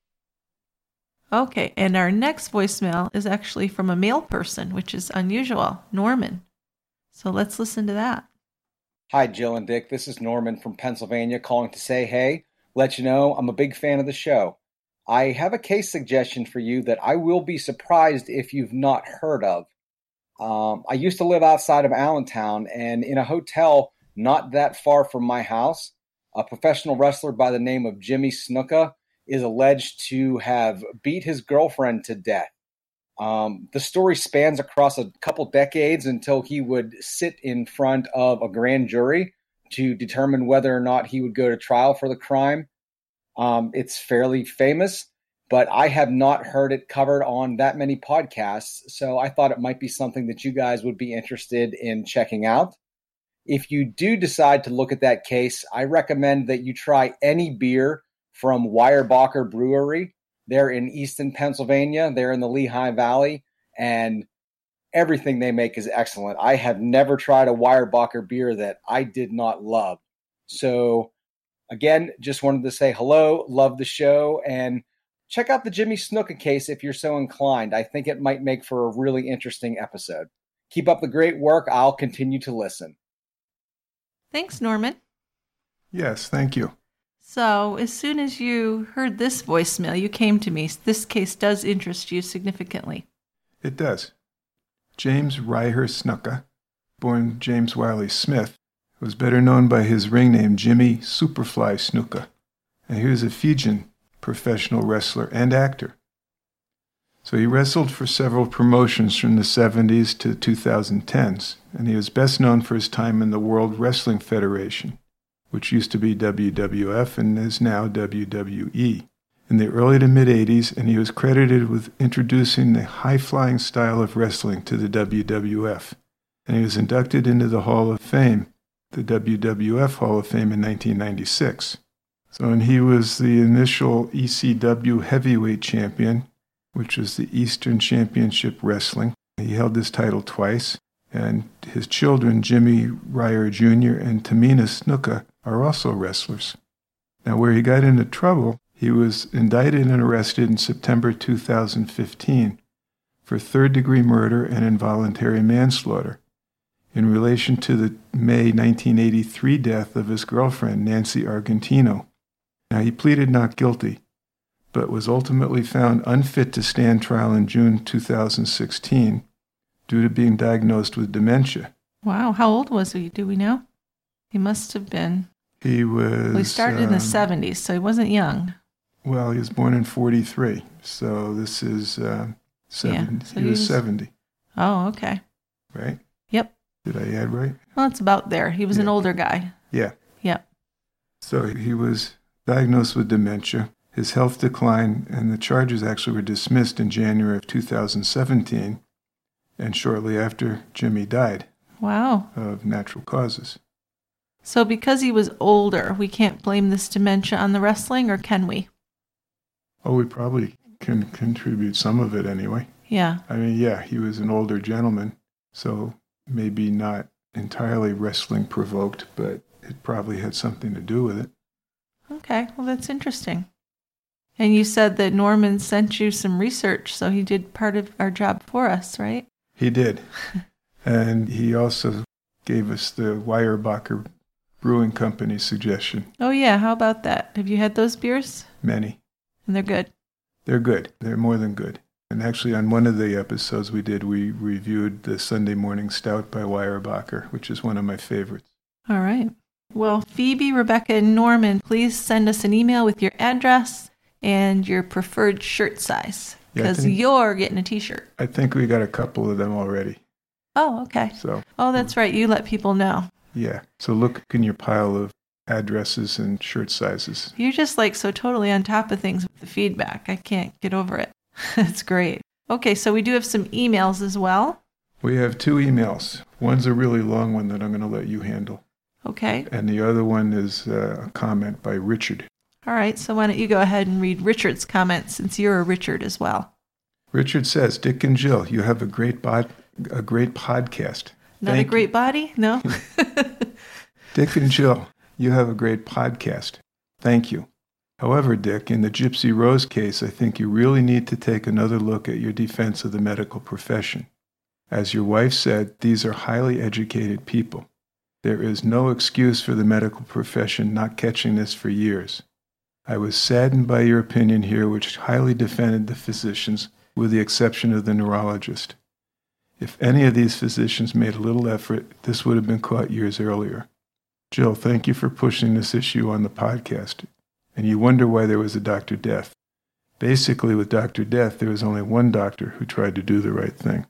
Okay, and our next voicemail is actually from a male person, which is unusual, Norman. So let's listen to that. Hi, Jill and Dick. This is Norman from Pennsylvania calling to say hey. let you know I'm a big fan of the show. I have a case suggestion for you that I will be surprised if you've not heard of. I used to live outside of Allentown, and in a hotel not that far from my house, a professional wrestler by the name of Jimmy Snuka is alleged to have beat his girlfriend to death. The story spans across a couple decades until he would sit in front of a grand jury to determine whether or not he would go to trial for the crime. It's fairly famous, but I have not heard it covered on that many podcasts, so I thought it might be something that you guys would be interested in checking out. If you do decide to look at that case, I recommend that you try any beer from Weyerbacher Brewery. They're in Easton, Pennsylvania. They're in the Lehigh Valley, and everything they make is excellent. I have never tried a Weyerbacher beer that I did not love. So, again, just wanted to say hello, love the show, and check out the Jimmy Snuka case if you're so inclined. I think it might make for a really interesting episode. Keep up the great work. I'll continue to listen. Thanks, Norman. Yes, thank you. So, as soon as you heard this voicemail, you came to me. This case does interest you significantly. It does. James Reiher Snuka, born James Wiley Smith, was better known by his ring name Jimmy Superfly Snuka, and he was a Fijian professional wrestler and actor. So he wrestled for several promotions from the 70s to 2010s, and he was best known for his time in the World Wrestling Federation, which used to be WWF and is now WWE, in the early to mid-80s, and he was credited with introducing the high-flying style of wrestling to the WWF, and he was inducted into the Hall of Fame, the WWF Hall of Fame, in 1996. So, and he was the initial ECW heavyweight champion, which was the Eastern Championship Wrestling. He held this title twice, and his children, Jimmy Reiher Jr. and Tamina Snuka, are also wrestlers. Now, where he got into trouble, he was indicted and arrested in September 2015 for third-degree murder and involuntary manslaughter in relation to the May 1983 death of his girlfriend, Nancy Argentino. Now, he pleaded not guilty, but was ultimately found unfit to stand trial in June 2016 due to being diagnosed with dementia. Wow, how old was he? Do we know? He must have been. He was... Well, he started in the 70s, so he wasn't young. Well, he was born in 43, so this is 70. Yeah, so he was 70. Oh, okay. Right? Yep. Did I add right? Well, it's about there. He was an older guy. Yeah. Yep. So he was diagnosed with dementia. His health declined, and the charges actually were dismissed in January of 2017, and shortly after, Jimmy died. Wow. Of natural causes. So because he was older, we can't blame this dementia on the wrestling, or can we? Oh, we probably can contribute some of it anyway. Yeah. I mean, yeah, he was an older gentleman, so maybe not entirely wrestling provoked, but it probably had something to do with it. Okay, well, that's interesting. And you said that Norman sent you some research, so he did part of our job for us, right? He did. And he also gave us the Weyerbacher Brewing Company suggestion. Oh, yeah. How about that? Have you had those beers? Many. And they're good? They're good. They're more than good. And actually, on one of the episodes we reviewed the Sunday Morning Stout by Weyerbacher, which is one of my favorites. All right. Well, Phoebe, Rebecca, and Norman, please send us an email with your address and your preferred shirt size, because you're getting a T-shirt. I think we got a couple of them already. Oh, okay. Oh, that's right. You let people know. Yeah. So look in your pile of addresses and shirt sizes. You're just so totally on top of things with the feedback. I can't get over it. That's great. Okay, so we do have some emails as well. We have 2 emails. One's a really long one that I'm going to let you handle. Okay. And the other one is a comment by Richard. All right, so why don't you go ahead and read Richard's comment, since you're a Richard as well. Richard says, Dick and Jill, you have a great podcast. Not a great body? No? Dick and Jill, you have a great podcast. Thank you. However, Dick, in the Gypsy Rose case, I think you really need to take another look at your defense of the medical profession. As your wife said, these are highly educated people. There is no excuse for the medical profession not catching this for years. I was saddened by your opinion here, which highly defended the physicians, with the exception of the neurologist. If any of these physicians made a little effort, this would have been caught years earlier. Jill, thank you for pushing this issue on the podcast. And you wonder why there was a Dr. Death. Basically, with Dr. Death, there was only one doctor who tried to do the right thing.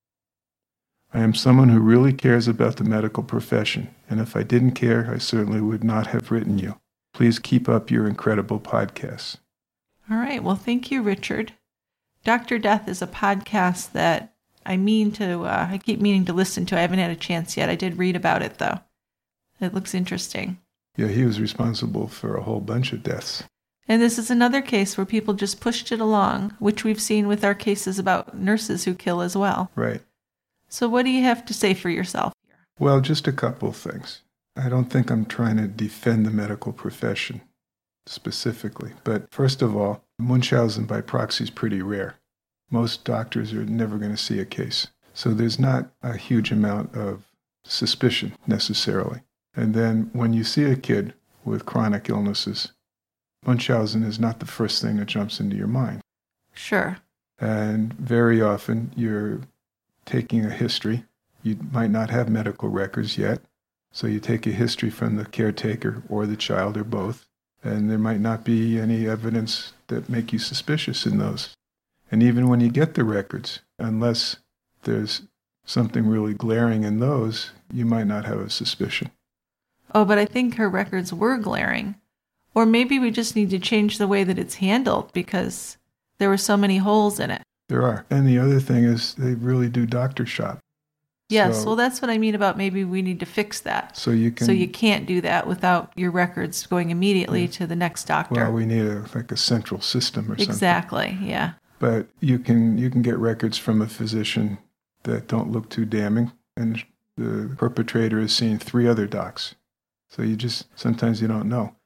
I am someone who really cares about the medical profession, and if I didn't care, I certainly would not have written you. Please keep up your incredible podcasts. All right. Well, thank you, Richard. Dr. Death is a podcast that I keep meaning to listen to. I haven't had a chance yet. I did read about it, though. It looks interesting. Yeah, he was responsible for a whole bunch of deaths. And this is another case where people just pushed it along, which we've seen with our cases about nurses who kill as well. Right. So what do you have to say for yourself here? Well, just a couple of things. I don't think I'm trying to defend the medical profession specifically. But first of all, Munchausen by proxy is pretty rare. Most doctors are never going to see a case. So there's not a huge amount of suspicion necessarily. And then when you see a kid with chronic illnesses, Munchausen is not the first thing that jumps into your mind. Sure. And very often you're taking a history. You might not have medical records yet. So you take a history from the caretaker or the child or both. And there might not be any evidence that make you suspicious in those. And even when you get the records, unless there's something really glaring in those, you might not have a suspicion. Oh, but I think her records were glaring. Or maybe we just need to change the way that it's handled because there were so many holes in it. There are. And the other thing is they really do doctor shop. Yes, well, that's what I mean about maybe we need to fix that. So you can't do that without your records going immediately to the next doctor. Well, we need a central system or something. Exactly, yeah. But you can get records from a physician that don't look too damning, and the perpetrator has seen 3 other docs. So sometimes you don't know.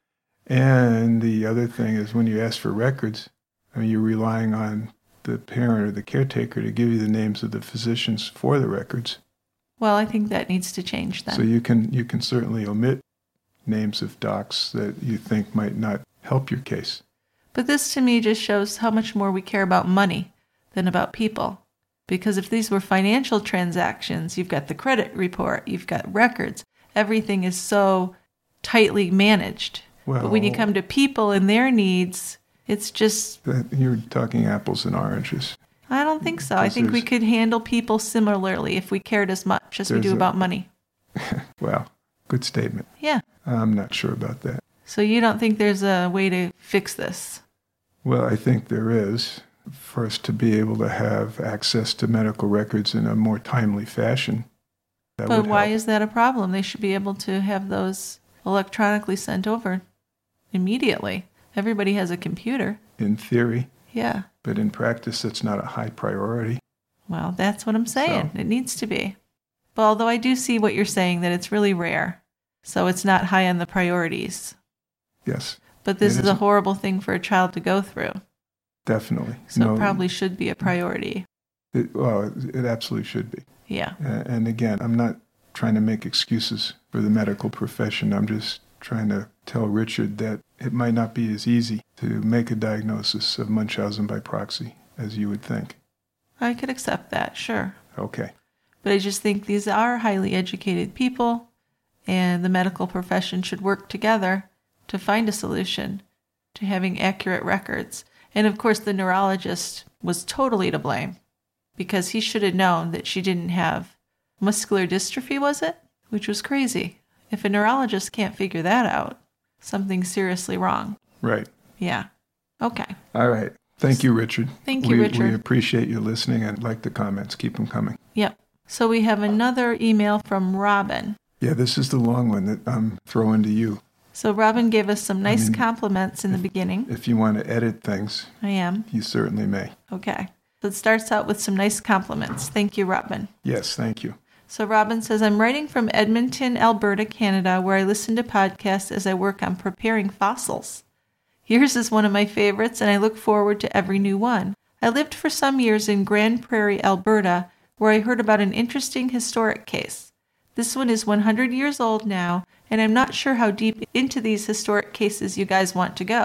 And the other thing is when you ask for records, you're relying on the parent or the caretaker to give you the names of the physicians for the records. Well, I think that needs to change then. So you can certainly omit names of docs that you think might not help your case. But this to me just shows how much more we care about money than about people. Because if these were financial transactions, you've got the credit report, you've got records, everything is so tightly managed. Well, but when you come to people and their needs, it's just... You're talking apples and oranges. I don't think so. I think we could handle people similarly if we cared as much as we do about money. Well, good statement. Yeah. I'm not sure about that. So you don't think there's a way to fix this? Well, I think there is. For us to be able to have access to medical records in a more timely fashion. But why is that a problem? They should be able to have those electronically sent over immediately. Everybody has a computer. In theory. Yeah. But in practice, that's not a high priority. Well, that's what I'm saying. It needs to be. But although I do see what you're saying, that it's really rare. So it's not high on the priorities. Yes. But this is a horrible thing for a child to go through. Definitely. So it probably should be a priority. It absolutely should be. Yeah. And again, I'm not trying to make excuses for the medical profession. I'm just trying to tell Richard that it might not be as easy to make a diagnosis of Munchausen by proxy as you would think. I could accept that, sure. Okay. But I just think these are highly educated people, and the medical profession should work together to find a solution to having accurate records. And of course, the neurologist was totally to blame because he should have known that she didn't have muscular dystrophy, was it? Which was crazy. If a neurologist can't figure that out, something's seriously wrong. Right. Yeah. Okay. All right. Thank you, Richard. Thank you, Richard. We appreciate you listening and like the comments. Keep them coming. Yep. So we have another email from Robin. Yeah, this is the long one that I'm throwing to you. So Robin gave us some nice compliments in the beginning. If you want to edit things, I am. You certainly may. Okay. So it starts out with some nice compliments. Thank you, Robin. Yes, thank you. So Robin says, I'm writing from Edmonton, Alberta, Canada, where I listen to podcasts as I work on preparing fossils. Yours is one of my favorites, and I look forward to every new one. I lived for some years in Grand Prairie, Alberta, where I heard about an interesting historic case. This one is 100 years old now, and I'm not sure how deep into these historic cases you guys want to go,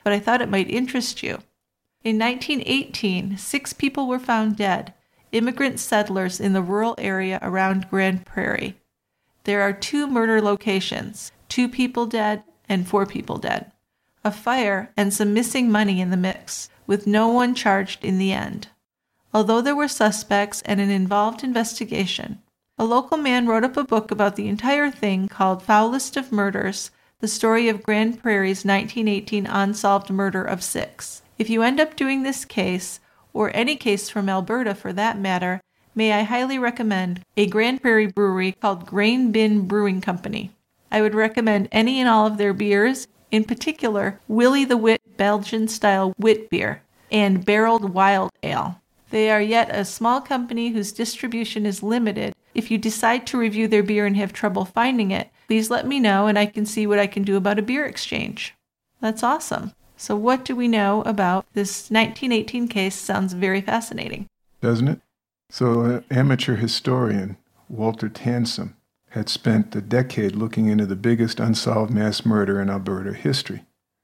but I thought it might interest you. In 1918, 6 people were found dead, immigrant settlers in the rural area around Grand Prairie. There are 2 murder locations, 2 people dead and 4 people dead. A fire and some missing money in the mix, with no one charged in the end. Although there were suspects and an involved investigation, a local man wrote up a book about the entire thing called Foulest of Murders, the story of Grand Prairie's 1918 unsolved murder of 6. If you end up doing this case, or any case from Alberta for that matter, may I highly recommend a Grand Prairie brewery called Grain Bin Brewing Company. I would recommend any and all of their beers, in particular Willie the Wit Belgian-style wit beer and barreled wild ale. They are yet a small company whose distribution is limited. If you decide to review their beer and have trouble finding it, please let me know and I can see what I can do about a beer exchange. That's awesome. So what do we know about this 1918 case? Sounds very fascinating. Doesn't it? So amateur historian Walter Tansem had spent a decade looking into the biggest unsolved mass murder in Alberta history,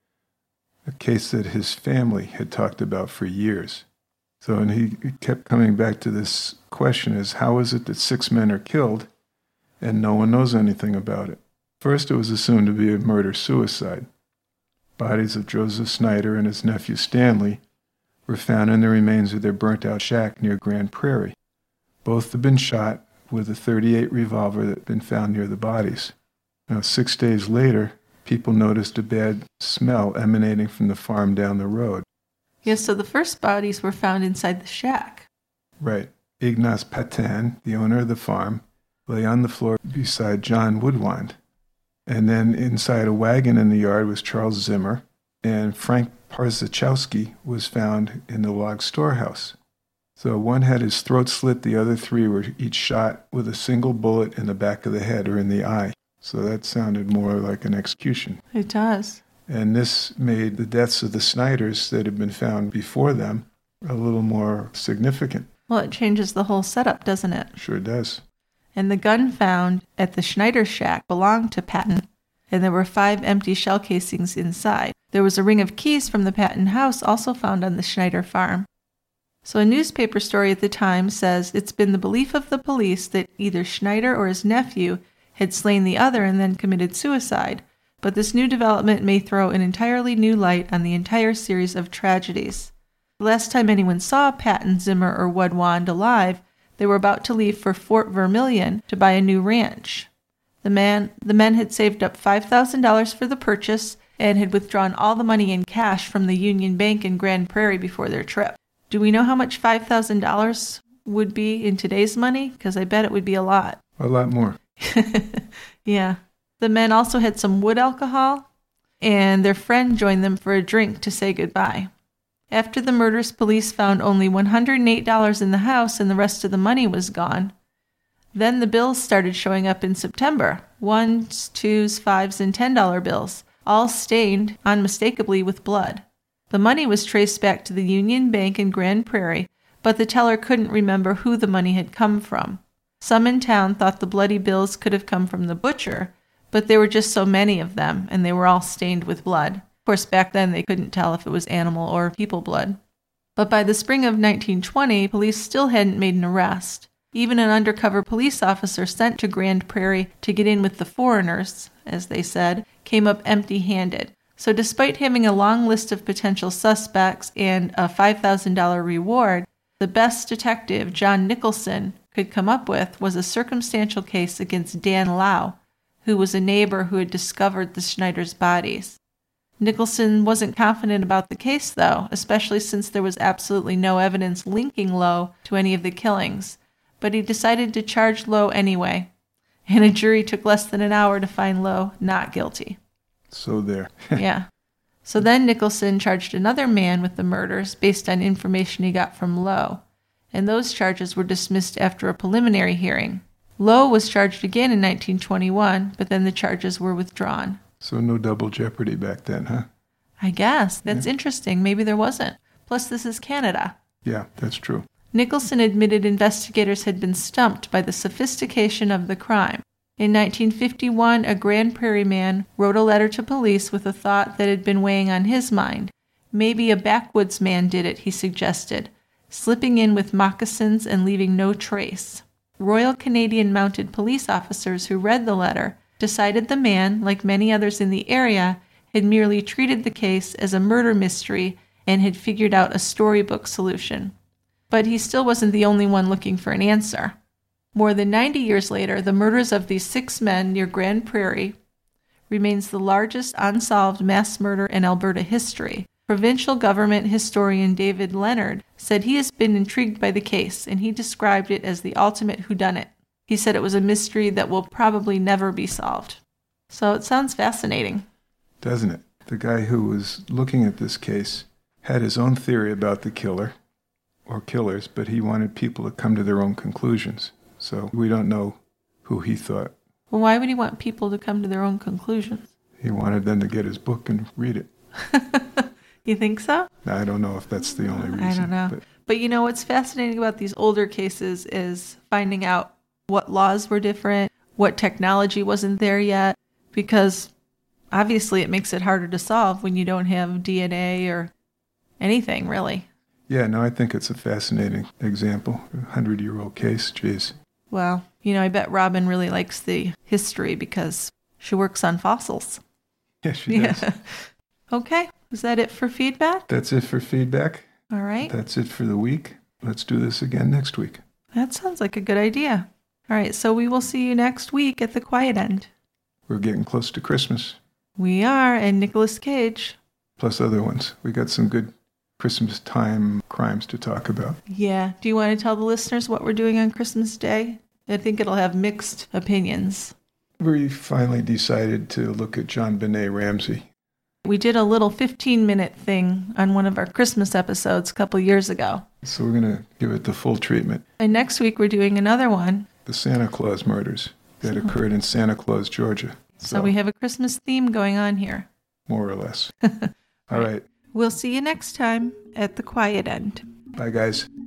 a case that his family had talked about for years. So, and he kept coming back to this question is, how is it that 6 men are killed and no one knows anything about it? First, it was assumed to be a murder-suicide. Bodies of Joseph Snyder and his nephew Stanley were found in the remains of their burnt-out shack near Grand Prairie. Both had been shot with a .38 revolver that had been found near the bodies. Now, 6 days later, people noticed a bad smell emanating from the farm down the road. Yes, so the first bodies were found inside the shack. Right. Ignace Patin, the owner of the farm, lay on the floor beside John Woodwand. And then inside a wagon in the yard was Charles Zimmer, and Frank Parzachowski was found in the log storehouse. So one had his throat slit, the other 3 were each shot with a single bullet in the back of the head or in the eye. So that sounded more like an execution. It does. And this made the deaths of the Snyders that had been found before them a little more significant. Well, it changes the whole setup, doesn't it? Sure does. And the gun found at the Schneider shack belonged to Patin, and there were 5 empty shell casings inside. There was a ring of keys from the Patin house also found on the Schneider farm. So a newspaper story at the time says it's been the belief of the police that either Schneider or his nephew had slain the other and then committed suicide, but this new development may throw an entirely new light on the entire series of tragedies. The last time anyone saw Patin, Zimmer, or Woodwand alive, they were about to leave for Fort Vermilion to buy a new ranch. The men had saved up $5,000 for the purchase and had withdrawn all the money in cash from the Union Bank in Grand Prairie before their trip. Do we know how much $5,000 would be in today's money? Because I bet it would be a lot. A lot more. Yeah. The men also had some wood alcohol, and their friend joined them for a drink to say goodbye. After the murders, police found only $108 in the house and the rest of the money was gone. Then the bills started showing up in September. 1s, 2s, 5s, and $10 bills, all stained unmistakably with blood. The money was traced back to the Union Bank in Grand Prairie, but the teller couldn't remember who the money had come from. Some in town thought the bloody bills could have come from the butcher, but there were just so many of them, and they were all stained with blood. Of course, back then they couldn't tell if it was animal or people blood. But by the spring of 1920, police still hadn't made an arrest. Even an undercover police officer sent to Grand Prairie to get in with the foreigners, as they said, came up empty-handed. So despite having a long list of potential suspects and a $5,000 reward, the best detective John Nicholson could come up with was a circumstantial case against Dan Lau, who was a neighbor who had discovered the Schneider's bodies. Nicholson wasn't confident about the case, though, especially since there was absolutely no evidence linking Lowe to any of the killings, but he decided to charge Lowe anyway, and a jury took less than an hour to find Lowe not guilty. So there. Yeah. So then Nicholson charged another man with the murders based on information he got from Lowe, and those charges were dismissed after a preliminary hearing. Lowe was charged again in 1921, but then the charges were withdrawn. So no double jeopardy back then, huh? I guess. That's interesting. Maybe there wasn't. Plus, this is Canada. Yeah, that's true. Nicholson admitted investigators had been stumped by the sophistication of the crime. In 1951, a Grand Prairie man wrote a letter to police with a thought that had been weighing on his mind. Maybe a backwoods man did it, he suggested, slipping in with moccasins and leaving no trace. Royal Canadian Mounted Police officers who read the letter decided the man, like many others in the area, had merely treated the case as a murder mystery and had figured out a storybook solution. But he still wasn't the only one looking for an answer. More than 90 years later, the murders of these 6 men near Grand Prairie remains the largest unsolved mass murder in Alberta history. Provincial government historian David Leonard said he has been intrigued by the case, and he described it as the ultimate whodunit. He said it was a mystery that will probably never be solved. So it sounds fascinating. Doesn't it? The guy who was looking at this case had his own theory about the killer or killers, but he wanted people to come to their own conclusions. So we don't know who he thought. Well, why would he want people to come to their own conclusions? He wanted them to get his book and read it. You think so? I don't know if that's the only reason. I don't know. But you know what's fascinating about these older cases is finding out what laws were different, what technology wasn't there yet, because obviously it makes it harder to solve when you don't have DNA or anything, really. Yeah, no, I think it's a fascinating example. A 100-year-old case, geez. Well, you know, I bet Robin really likes the history because she works on fossils. Yeah, she does. Okay, is that it for feedback? That's it for feedback. All right. That's it for the week. Let's do this again next week. That sounds like a good idea. All right, so we will see you next week at the Quiet End. We're getting close to Christmas. We are, and Nicolas Cage. Plus other ones. We got some good Christmas time crimes to talk about. Yeah. Do you want to tell the listeners what we're doing on Christmas Day? I think it'll have mixed opinions. We finally decided to look at JonBenet Ramsey. We did a little 15-minute thing on one of our Christmas episodes a couple years ago. So we're going to give it the full treatment. And next week we're doing another one. The Santa Claus murders that occurred in Santa Claus, Georgia. So we have a Christmas theme going on here. More or less. All right. We'll see you next time at the Quiet End. Bye, guys.